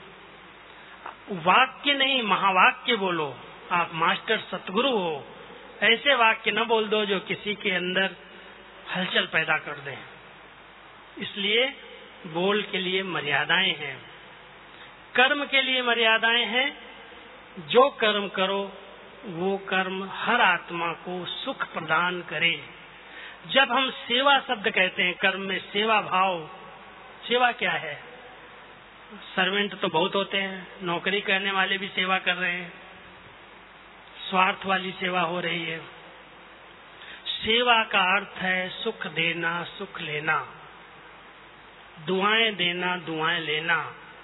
वाक्य नहीं, महावाक्य बोलो। आप मास्टर सतगुरु हो, ऐसे वाक्य न बोल दो जो किसी के अंदर हलचल पैदा कर दें। इसलिए बोल के लिए मर्यादाएं हैं, कर्म के लिए मर्यादाएं हैं। जो कर्म करो वो कर्म हर आत्मा को सुख प्रदान करे। जब हम सेवा शब्द कहते हैं, कर्म में सेवा भाव, सेवा क्या है? सर्वेंट तो बहुत होते हैं, नौकरी करने वाले भी सेवा कर रहे हैं, स्वार्थ वाली सेवा हो रही है। सेवा का अर्थ है सुख देना, सुख लेना, दुआएं देना, दुआएं लेना,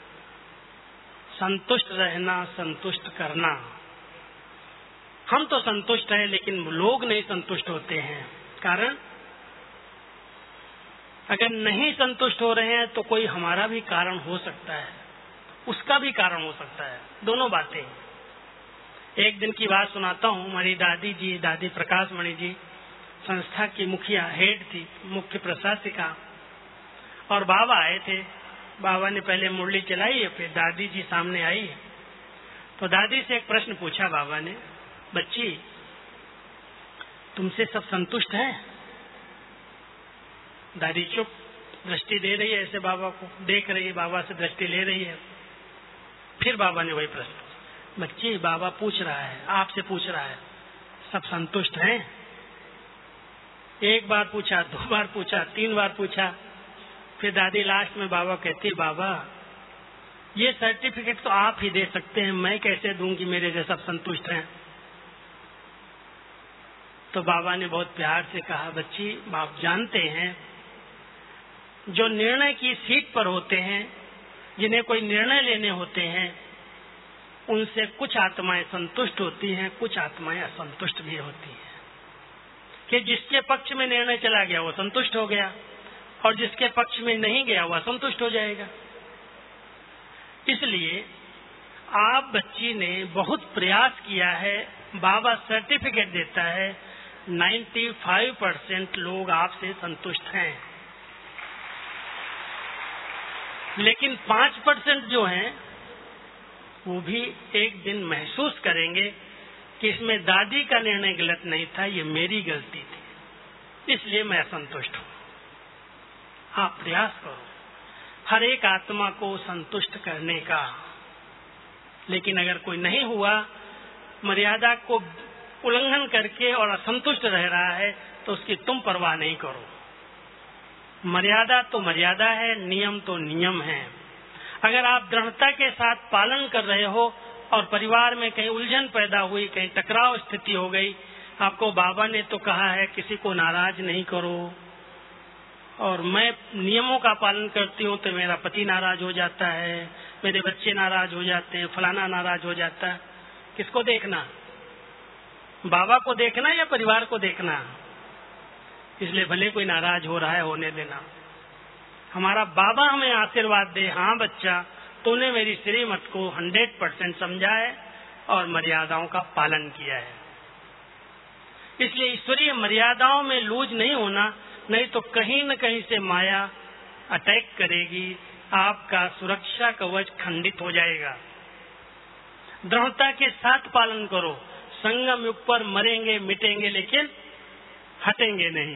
संतुष्ट रहना, संतुष्ट करना। हम तो संतुष्ट हैं, लेकिन लोग नहीं संतुष्ट होते हैं। कारण, अगर नहीं संतुष्ट हो रहे हैं तो कोई हमारा भी कारण हो सकता है, उसका भी कारण हो सकता है। दोनों बातें। एक दिन की बात सुनाता हूँ। हमारी दादी जी, दादी प्रकाश मणि जी संस्था की मुखिया, हेड थी, मुख्य प्रशासिका, और बाबा आए थे। बाबा ने पहले मुरली चलाई, फिर दादी जी सामने आई। तो दादी से एक प्रश्न पूछा बाबा ने, बच्ची तुमसे सब संतुष्ट हैं? दादी चुप, दृष्टि दे रही है, ऐसे बाबा को देख रही है, बाबा से दृष्टि ले रही है। फिर बाबा ने वही प्रश्न, बच्चे बाबा पूछ रहा है, आपसे पूछ रहा है, सब संतुष्ट हैं? एक बार पूछा, 2 बार पूछा, 3 बार पूछा, फिर दादी लास्ट में बाबा कहती, बाबा ये सर्टिफिकेट तो आप ही दे सकते हैं, मैं कैसे दूं कि मेरे से सब संतुष्ट हैं? तो बाबा ने बहुत प्यार से कहा, बच्ची आप जानते हैं जो निर्णय की सीट पर होते हैं, जिन्हें कोई निर्णय लेने होते हैं, उनसे कुछ आत्माएं संतुष्ट होती हैं, कुछ आत्माएं असंतुष्ट भी होती हैं। कि जिसके पक्ष में निर्णय चला गया वो संतुष्ट हो गया, और जिसके पक्ष में नहीं गया वो असंतुष्ट हो जाएगा। इसलिए आप बच्ची ने बहुत प्रयास किया है, बाबा सर्टिफिकेट देता है 95% लोग आपसे संतुष्ट हैं, लेकिन 5% जो हैं वो भी एक दिन महसूस करेंगे कि इसमें दादी का निर्णय गलत नहीं था, ये मेरी गलती थी, इसलिए मैं असंतुष्ट हूं। आप प्रयास करो हर एक आत्मा को संतुष्ट करने का, लेकिन अगर कोई नहीं हुआ, मर्यादा को उल्लंघन करके और असंतुष्ट रह रहा है, तो उसकी तुम परवाह नहीं करो। मर्यादा तो मर्यादा है, नियम तो नियम है। अगर आप दृढ़ता के साथ पालन कर रहे हो और परिवार में कहीं उलझन पैदा हुई, कहीं टकराव स्थिति हो गई, आपको बाबा ने तो कहा है किसी को नाराज नहीं करो, और मैं नियमों का पालन करती हूँ तो मेरा पति नाराज हो जाता है, मेरे बच्चे नाराज हो जाते हैं, फलाना नाराज हो जाता है। किसको देखना? बाबा को देखना या परिवार को देखना? इसलिए भले कोई नाराज हो रहा है, होने देना। हमारा बाबा हमें आशीर्वाद दे, हाँ बच्चा तूने मेरी श्रीमत को 100% समझा है और मर्यादाओं का पालन किया है। इसलिए ईश्वरीय मर्यादाओं में लूज नहीं होना, नहीं तो कहीं न कहीं से माया अटैक करेगी, आपका सुरक्षा कवच खंडित हो जाएगा। दृढ़ता के साथ पालन करो। संगम युग पर मरेंगे मिटेंगे, लेकिन हटेंगे नहीं।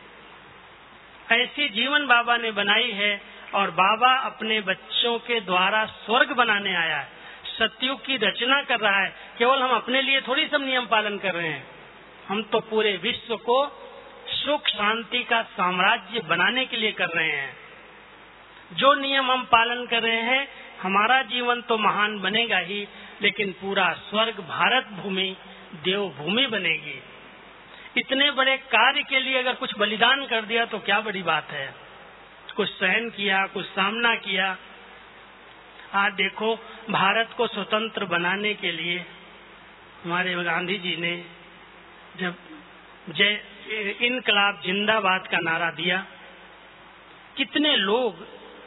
ऐसी जीवन बाबा ने बनाई है, और बाबा अपने बच्चों के द्वारा स्वर्ग बनाने आया है, सतयुग की रचना कर रहा है। केवल हम अपने लिए थोड़ी सब नियम पालन कर रहे हैं, हम तो पूरे विश्व को सुख शांति का साम्राज्य बनाने के लिए कर रहे हैं। जो नियम हम पालन कर रहे हैं, हमारा जीवन तो महान बनेगा ही, लेकिन पूरा स्वर्ग भारत भूमि देवभूमि बनेगी। इतने बड़े कार्य के लिए अगर कुछ बलिदान कर दिया तो क्या बड़ी बात है। कुछ सहन किया, कुछ सामना किया। आज देखो, भारत को स्वतंत्र बनाने के लिए हमारे गांधी जी ने जब जय इनकलाब जिंदाबाद का नारा दिया, कितने लोग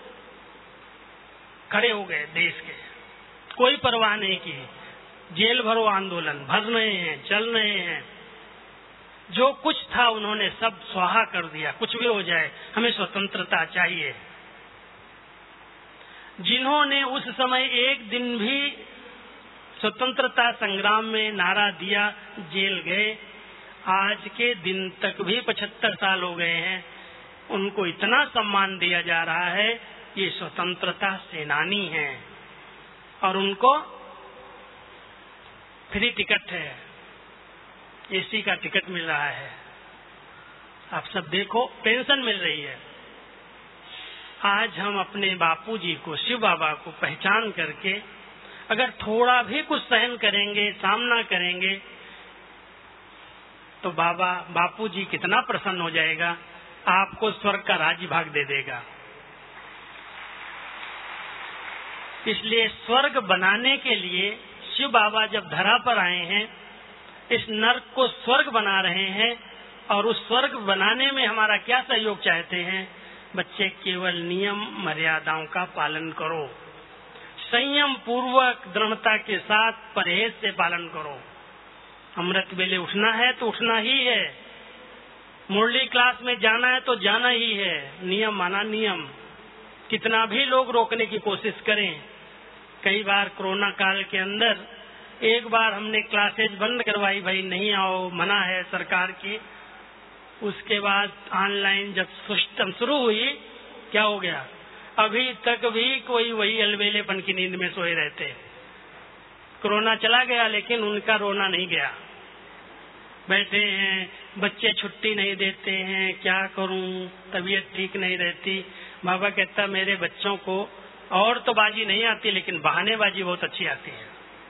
खड़े हो गए देश के, कोई परवाह नहीं की। जेल भरो आंदोलन भर रहे हैं, चल रहे हैं। जो कुछ था उन्होंने सब स्वाहा कर दिया, कुछ भी हो जाए हमें स्वतंत्रता चाहिए। जिन्होंने उस समय एक दिन भी स्वतंत्रता संग्राम में नारा दिया, जेल गए। आज के दिन तक भी 75 साल हो गए हैं, उनको इतना सम्मान दिया जा रहा है, ये स्वतंत्रता सेनानी हैं। और उनको फ्री टिकट है, एसी का टिकट मिल रहा है। आप सब देखो, पेंशन मिल रही है। आज हम अपने बापूजी को, शिव बाबा को पहचान करके अगर थोड़ा भी कुछ सहन करेंगे, सामना करेंगे, तो बापूजी कितना प्रसन्न हो जाएगा, आपको स्वर्ग का राज्य भाग दे देगा। इसलिए स्वर्ग बनाने के लिए शिव बाबा जब धरा पर आए हैं, इस नर्क को स्वर्ग बना रहे हैं, और उस स्वर्ग बनाने में हमारा क्या सहयोग चाहते हैं? बच्चे केवल नियम मर्यादाओं का पालन करो, संयम पूर्वक दृढ़ता के साथ परहेज से पालन करो। अमृत वेले उठना है तो उठना ही है, मुरली क्लास में जाना है तो जाना ही है। नियम माना नियम, कितना भी लोग रोकने की कोशिश करें। कई बार कोरोना काल के अंदर एक बार हमने क्लासेज बंद करवाई, भाई नहीं आओ, मना है सरकार की। उसके बाद ऑनलाइन जब सिस्टम शुरू हुई, क्या हो गया, अभी तक भी कोई वही अलबेलेपन की नींद में सोए रहते। कोरोना चला गया लेकिन उनका रोना नहीं गया। बैठे हैं, बच्चे छुट्टी नहीं देते हैं, क्या करूं, तबीयत ठीक नहीं रहती। बाबा कहता मेरे बच्चों को और तो बाजी नहीं आती लेकिन बहानेबाजी बहुत अच्छी आती है।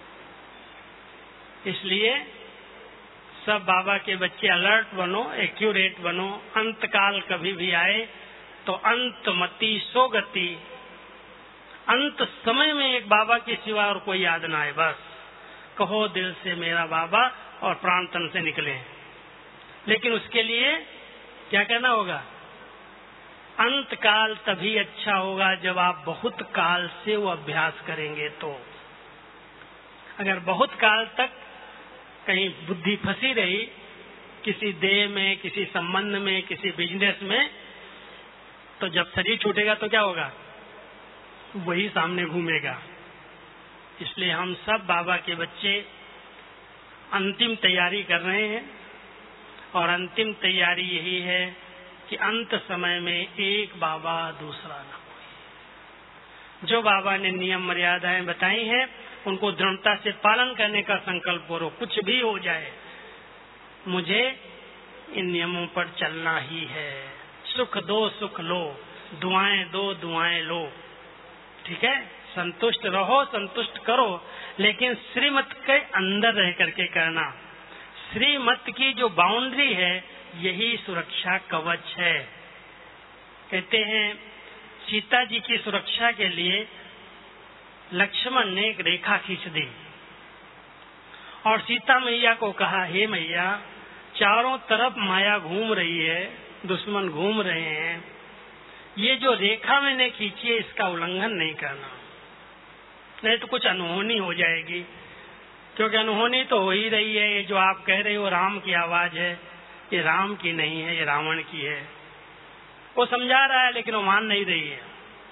इसलिए सब बाबा के बच्चे अलर्ट बनो, एक्यूरेट बनो। अंतकाल कभी भी आए तो अंत मति सो गति, अंत समय में एक बाबा के सिवा और कोई याद ना आए। बस कहो दिल से मेरा बाबा और प्राण तन से निकले। लेकिन उसके लिए क्या करना होगा? अंत काल तभी अच्छा होगा जब आप बहुत काल से वो अभ्यास करेंगे। तो अगर बहुत काल तक कहीं बुद्धि फंसी रही किसी देह में, किसी संबंध में, किसी बिजनेस में, तो जब शरीर छूटेगा तो क्या होगा? वही सामने घूमेगा। इसलिए हम सब बाबा के बच्चे अंतिम तैयारी कर रहे हैं और अंतिम तैयारी यही है कि अंत समय में एक बाबा दूसरा ना कोई। जो बाबा ने नियम मर्यादाएं बताई हैं उनको दृढ़ता से पालन करने का संकल्प करो। कुछ भी हो जाए मुझे इन नियमों पर चलना ही है। सुख दो सुख लो, दुआएं दो दुआएं लो। ठीक है, संतुष्ट रहो, संतुष्ट करो, लेकिन श्रीमत के अंदर रह करके करना। श्रीमत की जो बाउंड्री है यही सुरक्षा कवच है। कहते हैं सीता जी की सुरक्षा के लिए लक्ष्मण ने एक रेखा खींच दी और सीता मैया को कहा, हे मैया, चारों तरफ माया घूम रही है, दुश्मन घूम रहे हैं, ये जो रेखा मैंने खींची है इसका उल्लंघन नहीं करना, नहीं तो कुछ अनहोनी हो जाएगी। क्योंकि अनहोनी तो हो ही रही है। ये जो आप कह रहे हो राम की आवाज है, ये राम की नहीं है, ये रावण की है। वो समझा रहा है लेकिन वो मान नहीं रही है।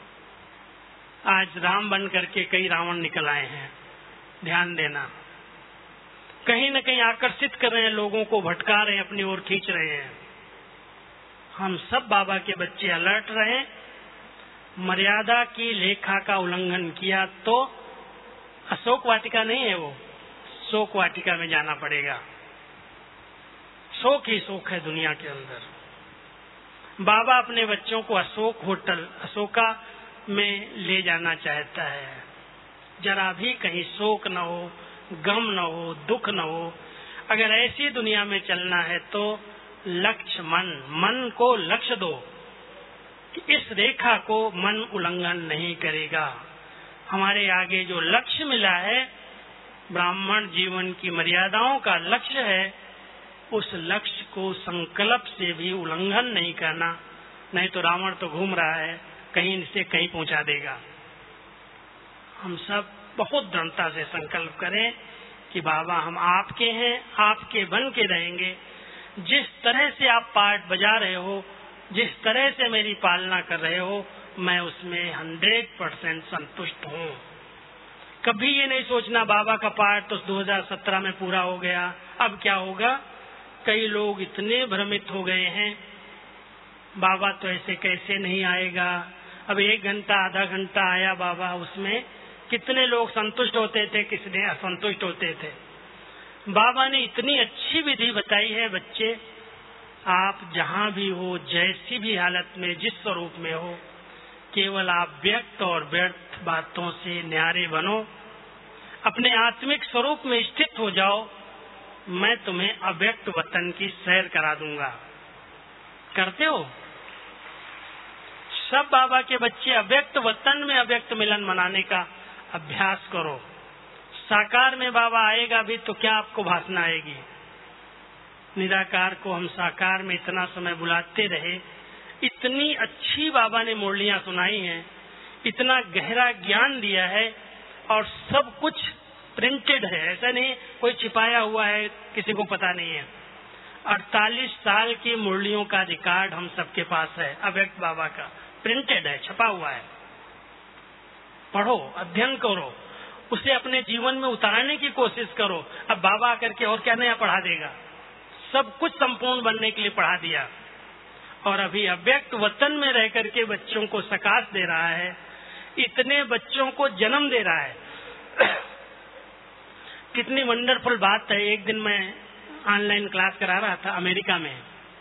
आज राम बन करके कई रावण निकल आए हैं। ध्यान देना, कहीं न कहीं आकर्षित कर रहे हैं, लोगों को भटका रहे हैं, अपनी ओर खींच रहे हैं। हम सब बाबा के बच्चे अलर्ट रहे। मर्यादा की लेखा का उल्लंघन किया तो अशोक वाटिका नहीं है, वो शोक वाटिका में जाना पड़ेगा। शोक ही शोक है दुनिया के अंदर। बाबा अपने बच्चों को अशोक होटल, अशोका में ले जाना चाहता है। जरा भी कहीं शोक न हो, गम न हो, दुख न हो। अगर ऐसी दुनिया में चलना है तो लक्ष्य मन को लक्ष्य दो कि इस रेखा को मन उल्लंघन नहीं करेगा। हमारे आगे जो लक्ष्य मिला है, ब्राह्मण जीवन की मर्यादाओं का लक्ष्य है, उस लक्ष्य को संकल्प से भी उल्लंघन नहीं करना, नहीं तो रावण तो घूम रहा है, कहीं से कहीं पहुंचा देगा। हम सब बहुत दृढ़ता से संकल्प करें कि बाबा हम आपके हैं, आपके बन के रहेंगे। जिस तरह से आप पार्ट बजा रहे हो, जिस तरह से मेरी पालना कर रहे हो, मैं उसमें 100% संतुष्ट हूँ। कभी ये नहीं सोचना बाबा का पार्ट तो 2017 में पूरा हो गया, अब क्या होगा। कई लोग इतने भ्रमित हो गए हैं, बाबा तो ऐसे कैसे नहीं आएगा। अब 1 घंटा आधा घंटा आया बाबा, उसमें कितने लोग संतुष्ट होते थे, कितने असंतुष्ट होते थे। बाबा ने इतनी अच्छी विधि बताई है, बच्चे आप जहाँ भी हो, जैसी भी हालत में, जिस स्वरूप में हो, केवल आप व्यक्त और व्यर्थ बातों से न्यारे बनो, अपने आत्मिक स्वरूप में स्थित हो जाओ। मैं तुम्हें अव्यक्त वतन की सैर करा दूंगा। करते हो? सब बाबा के बच्चे अव्यक्त वतन में अव्यक्त मिलन मनाने का अभ्यास करो। साकार में बाबा आएगा भी तो क्या आपको वासना आएगी। निराकार को हम साकार में इतना समय बुलाते रहे, इतनी अच्छी बाबा ने मुरलियां सुनाई हैं, इतना गहरा ज्ञान दिया है और सब कुछ प्रिंटेड है। ऐसा नहीं कोई छिपाया हुआ है, किसी को पता नहीं है। 48 साल की मुरलियों का रिकॉर्ड हम सबके पास है, अव्यक्त बाबा का प्रिंटेड है, छपा हुआ है। पढ़ो, अध्ययन करो, उसे अपने जीवन में उतारने की कोशिश करो। अब बाबा आकर के और क्या नया पढ़ा देगा। सब कुछ संपूर्ण बनने के लिए पढ़ा दिया और अभी अव्यक्त वतन में रह करके बच्चों को सकाश दे रहा है, इतने बच्चों को जन्म दे रहा है। कितनी वंडरफुल बात है। एक दिन मैं ऑनलाइन क्लास करा रहा था अमेरिका में।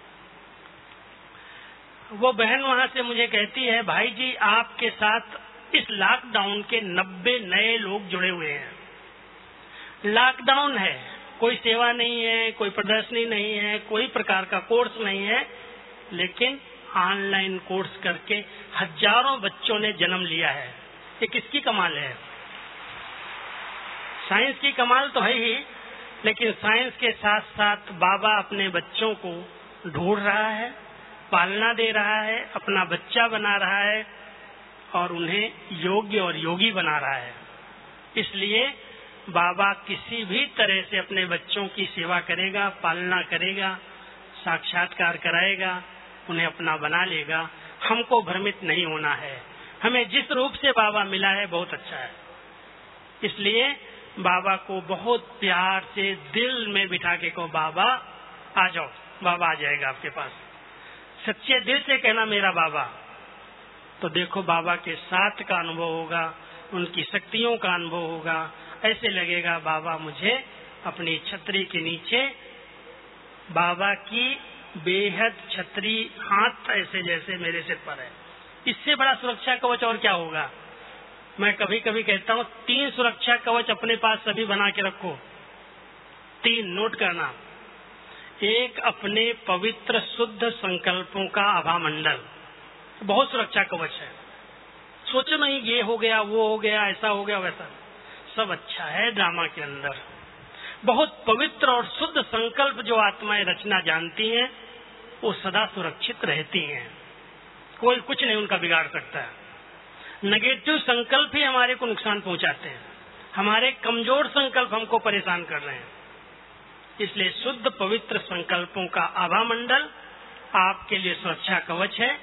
वो बहन वहां से मुझे कहती है, भाई जी आपके साथ इस लॉकडाउन के 90 नए लोग जुड़े हुए हैं। लॉकडाउन है, कोई सेवा नहीं है, कोई प्रदर्शनी नहीं है, कोई प्रकार का कोर्स नहीं है, लेकिन ऑनलाइन कोर्स करके हजारों बच्चों ने जन्म लिया है। ये किसकी कमाल है? साइंस की कमाल तो है ही, लेकिन साइंस के साथ साथ बाबा अपने बच्चों को ढूंढ रहा है, पालना दे रहा है, अपना बच्चा बना रहा है और उन्हें योग्य और योगी बना रहा है। इसलिए बाबा किसी भी तरह से अपने बच्चों की सेवा करेगा, पालना करेगा, साक्षात्कार कराएगा, उन्हें अपना बना लेगा। हमको भ्रमित नहीं होना है। हमें जिस रूप से बाबा मिला है बहुत अच्छा है। इसलिए बाबा को बहुत प्यार से दिल में बिठा के कहो, बाबा आ जाओ। बाबा आ जाएगा आपके पास। सच्चे दिल से कहना मेरा बाबा, तो देखो बाबा के साथ का अनुभव होगा, उनकी शक्तियों का अनुभव होगा। ऐसे लगेगा बाबा मुझे अपनी छतरी के नीचे, बाबा की बेहद छतरी हाथ ऐसे जैसे मेरे सिर पर है। इससे बड़ा सुरक्षा कवच और क्या होगा? मैं कभी कभी कहता हूँ 3 सुरक्षा कवच अपने पास सभी बना के रखो। 3 नोट करना। एक, अपने पवित्र शुद्ध संकल्पों का आभा मंडल, बहुत सुरक्षा कवच है। सोचो नहीं ये हो गया, वो हो गया, ऐसा हो गया, वैसा सब अच्छा है ड्रामा के अंदर। बहुत पवित्र और शुद्ध संकल्प जो आत्माएं रचना जानती हैं, वो सदा सुरक्षित रहती हैं। कोई कुछ नहीं उनका बिगाड़ सकता है। नेगेटिव संकल्प ही हमारे को नुकसान पहुंचाते हैं। हमारे कमजोर संकल्प हमको परेशान कर रहे हैं। इसलिए शुद्ध पवित्र संकल्पों का आभा मंडल आपके लिए सुरक्षा कवच है।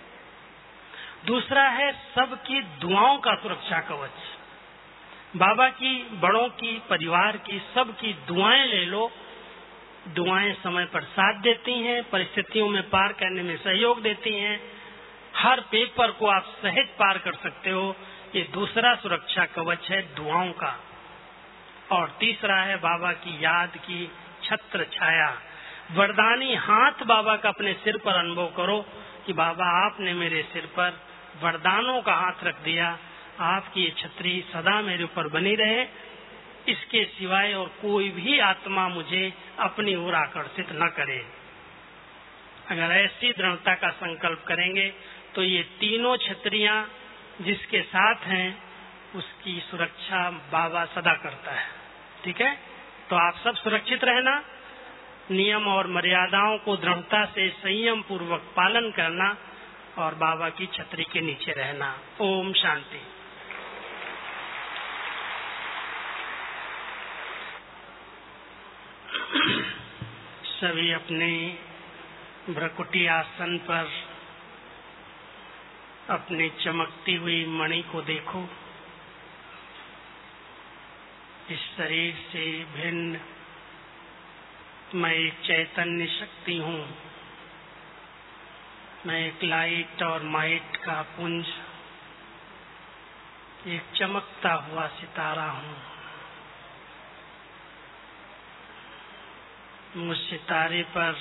दूसरा है सबकी दुआओं का सुरक्षा कवच। बाबा की, बड़ों की, परिवार की, सबकी दुआएं ले लो। दुआएं समय पर साथ देती हैं, परिस्थितियों में पार करने में सहयोग देती हैं। हर पेपर को आप सहज पार कर सकते हो। ये दूसरा सुरक्षा कवच है दुआओं का। और तीसरा है बाबा की याद की छत्र छाया, वरदानी हाथ बाबा का अपने सिर पर अनुभव करो कि बाबा आपने मेरे सिर पर वरदानों का हाथ रख दिया। आपकी ये छतरी सदा मेरे ऊपर बनी रहे। इसके सिवाय और कोई भी आत्मा मुझे अपनी ओर आकर्षित न करे। अगर ऐसी दृढ़ता का संकल्प करेंगे तो ये तीनों छतरियां जिसके साथ हैं उसकी सुरक्षा बाबा सदा करता है। ठीक है, तो आप सब सुरक्षित रहना, नियम और मर्यादाओं को दृढ़ता से संयम पूर्वक पालन करना और बाबा की छतरी के नीचे रहना। ओम शांति। सभी अपने भ्रकुटी आसन पर अपनी चमकती हुई मणि को देखो। इस शरीर से भिन्न मैं एक चैतन्य शक्ति हूँ। मैं एक लाइट और माइट का पुंज, एक चमकता हुआ सितारा हूँ। मुझ सितारे पर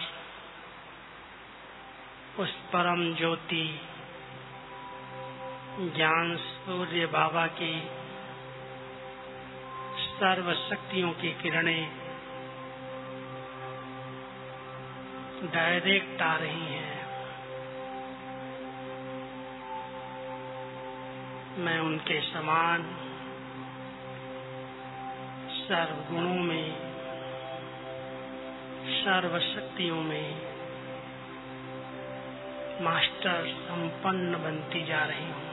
उस परम ज्योति ज्ञान सूर्य बाबा की सर्व शक्तियों की किरणें डायरेक्ट आ रही हैं। मैं उनके समान सर्व गुणों में, सर्व शक्तियों में मास्टर संपन्न बनती जा रही हूँ।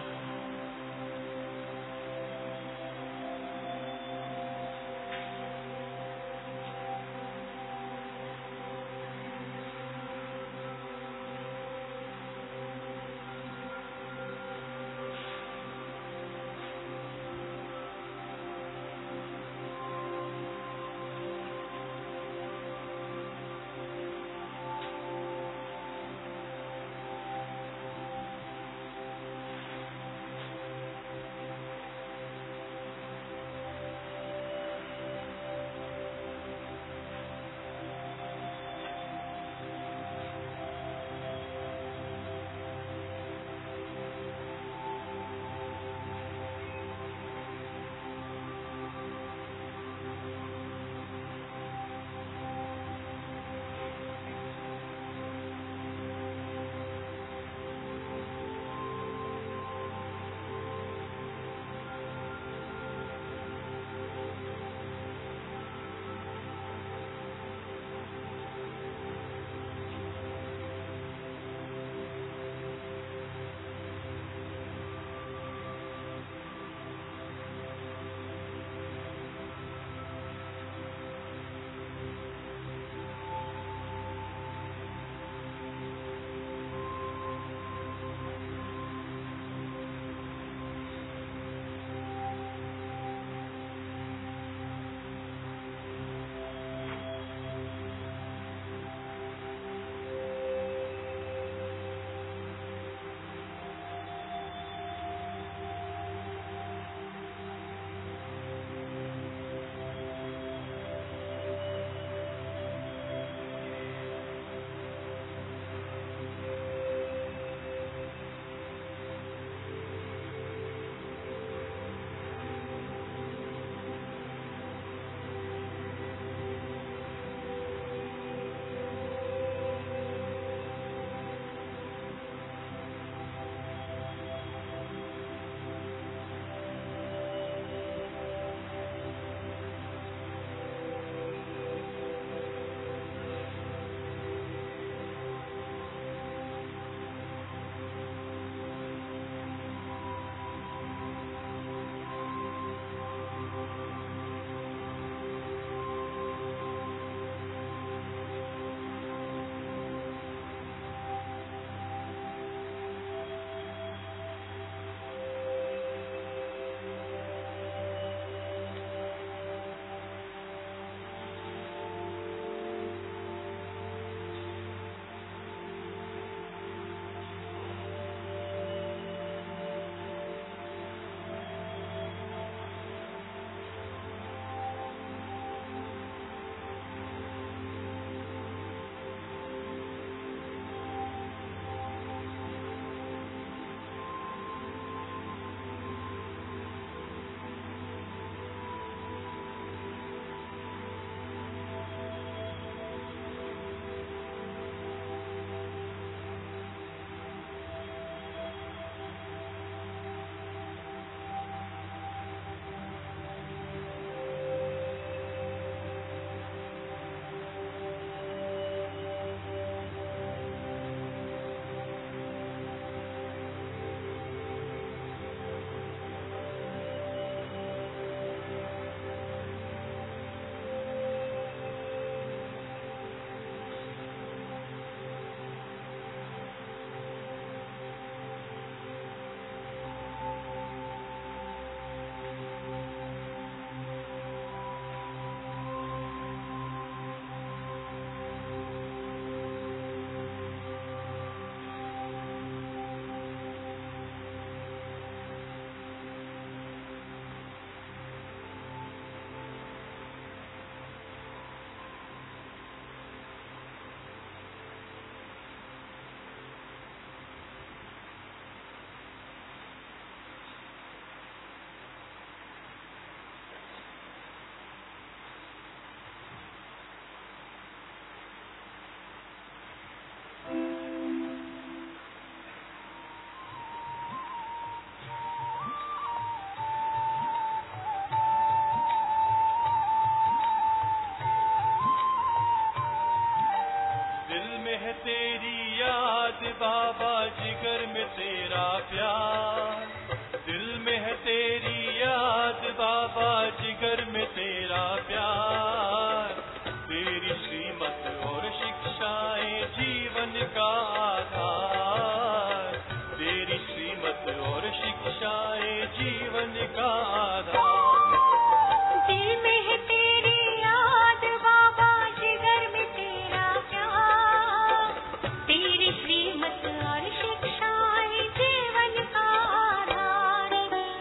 जिगर में तेरा प्यार, दिल में है तेरी याद बाबा, जिगर में तेरा प्यार। तेरी श्रीमत और शिक्षाएं जीवन का आधार, तेरी श्रीमत और शिक्षाएं जीवन का आधार।
दिल में है तेरी याद बाबा, जिगर में तेरा प्यार, तेरी श्रीमत और शिक्षाएं जीवन का आधार।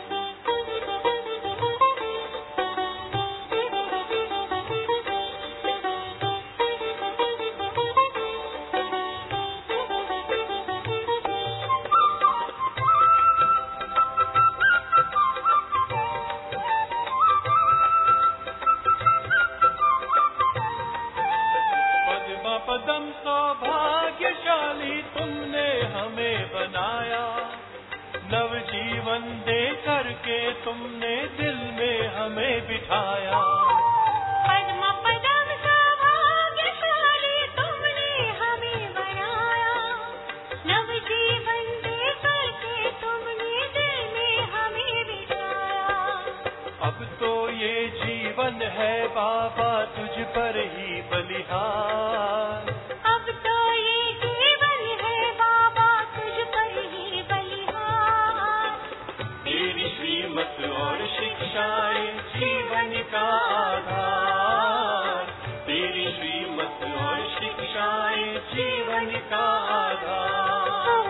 पदम सौभाग्यशाली तुमने हमें बनाया, नव जीवन दे करके तुमने दिल में हमें बिठाया।
पद्म पदम सौभाग्यशाली तुमने हमें बनाया, नव जीवन दे करके तुमने दिल में हमें बिठाया।
अब तो ये जीवन है बाबा तुझ पर ही बलिहार,
अब तो ये जीवन है बाबा तुझ पर ही बलिहार।
तेरी श्रीमत और शिक्षाएं जीवन का आधार, तेरी श्रीमत और शिक्षाएं जीवन का आधार।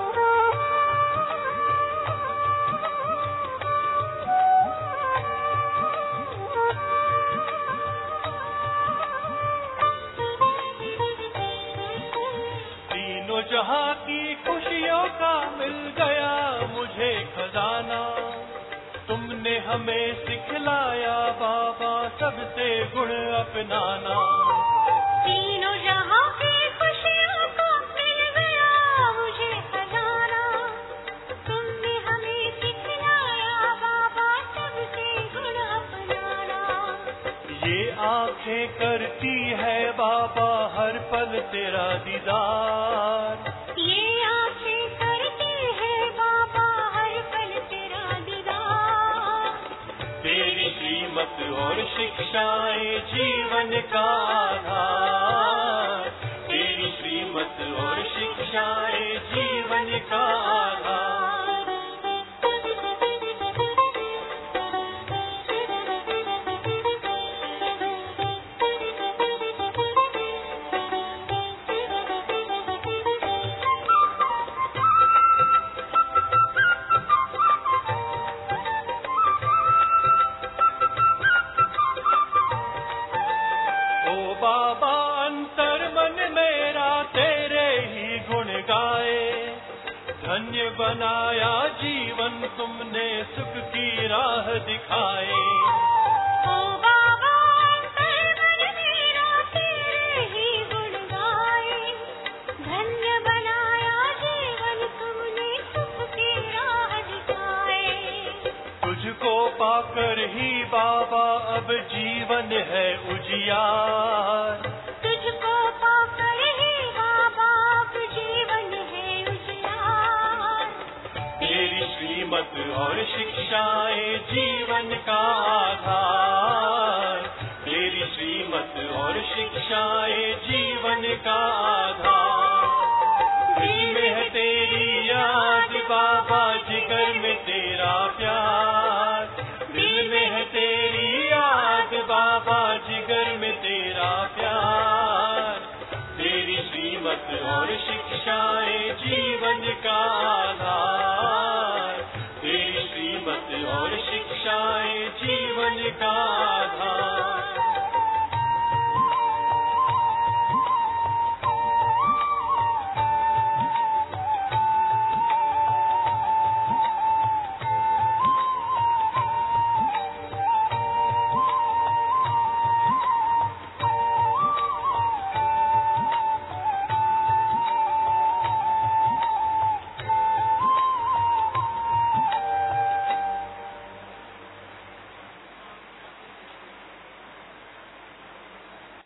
तीनों जहां की खुशियों का मिल गया मुझे खजाना, तुमने हमें सिखलाया बाबा सबसे गुण अपनाना।
तीनों जहां की खुशियों का मिल गया मुझे खजाना, तुमने हमें सिखलाया बाबा सबसे गुण अपनाना।
ये आंखें करती है बाबा हर पल तेरा दीदार,
ये आंखें करती है बाबा हर पल तेरा दीदार।
तेरी श्रीमत और शिक्षाएं जीवन का आधार, तेरी श्रीमत और शिक्षाएं जीवन का आधार। बाबा अंतर मन मेरा तेरे ही गुण गाए, धन्य बनाया जीवन तुमने सुख की राह दिखाए।
ओ बाबा अंतर मन मेरा तेरे ही गुण गाए, धन्य बनाया जीवन तुमने सुख की राह दिखाए।
तुझको पाकर ही बाबा अब जीवन है उजियार,
तुझको पाकर ही बाबा अब जीवन है उजियार।
तेरी श्रीमत और शिक्षाएं जीवन का आधार, तेरी श्रीमत और शिक्षाएं जीवन का आधार। दिल में है तेरी याद बाबा, जिगर में तेरा प्यार।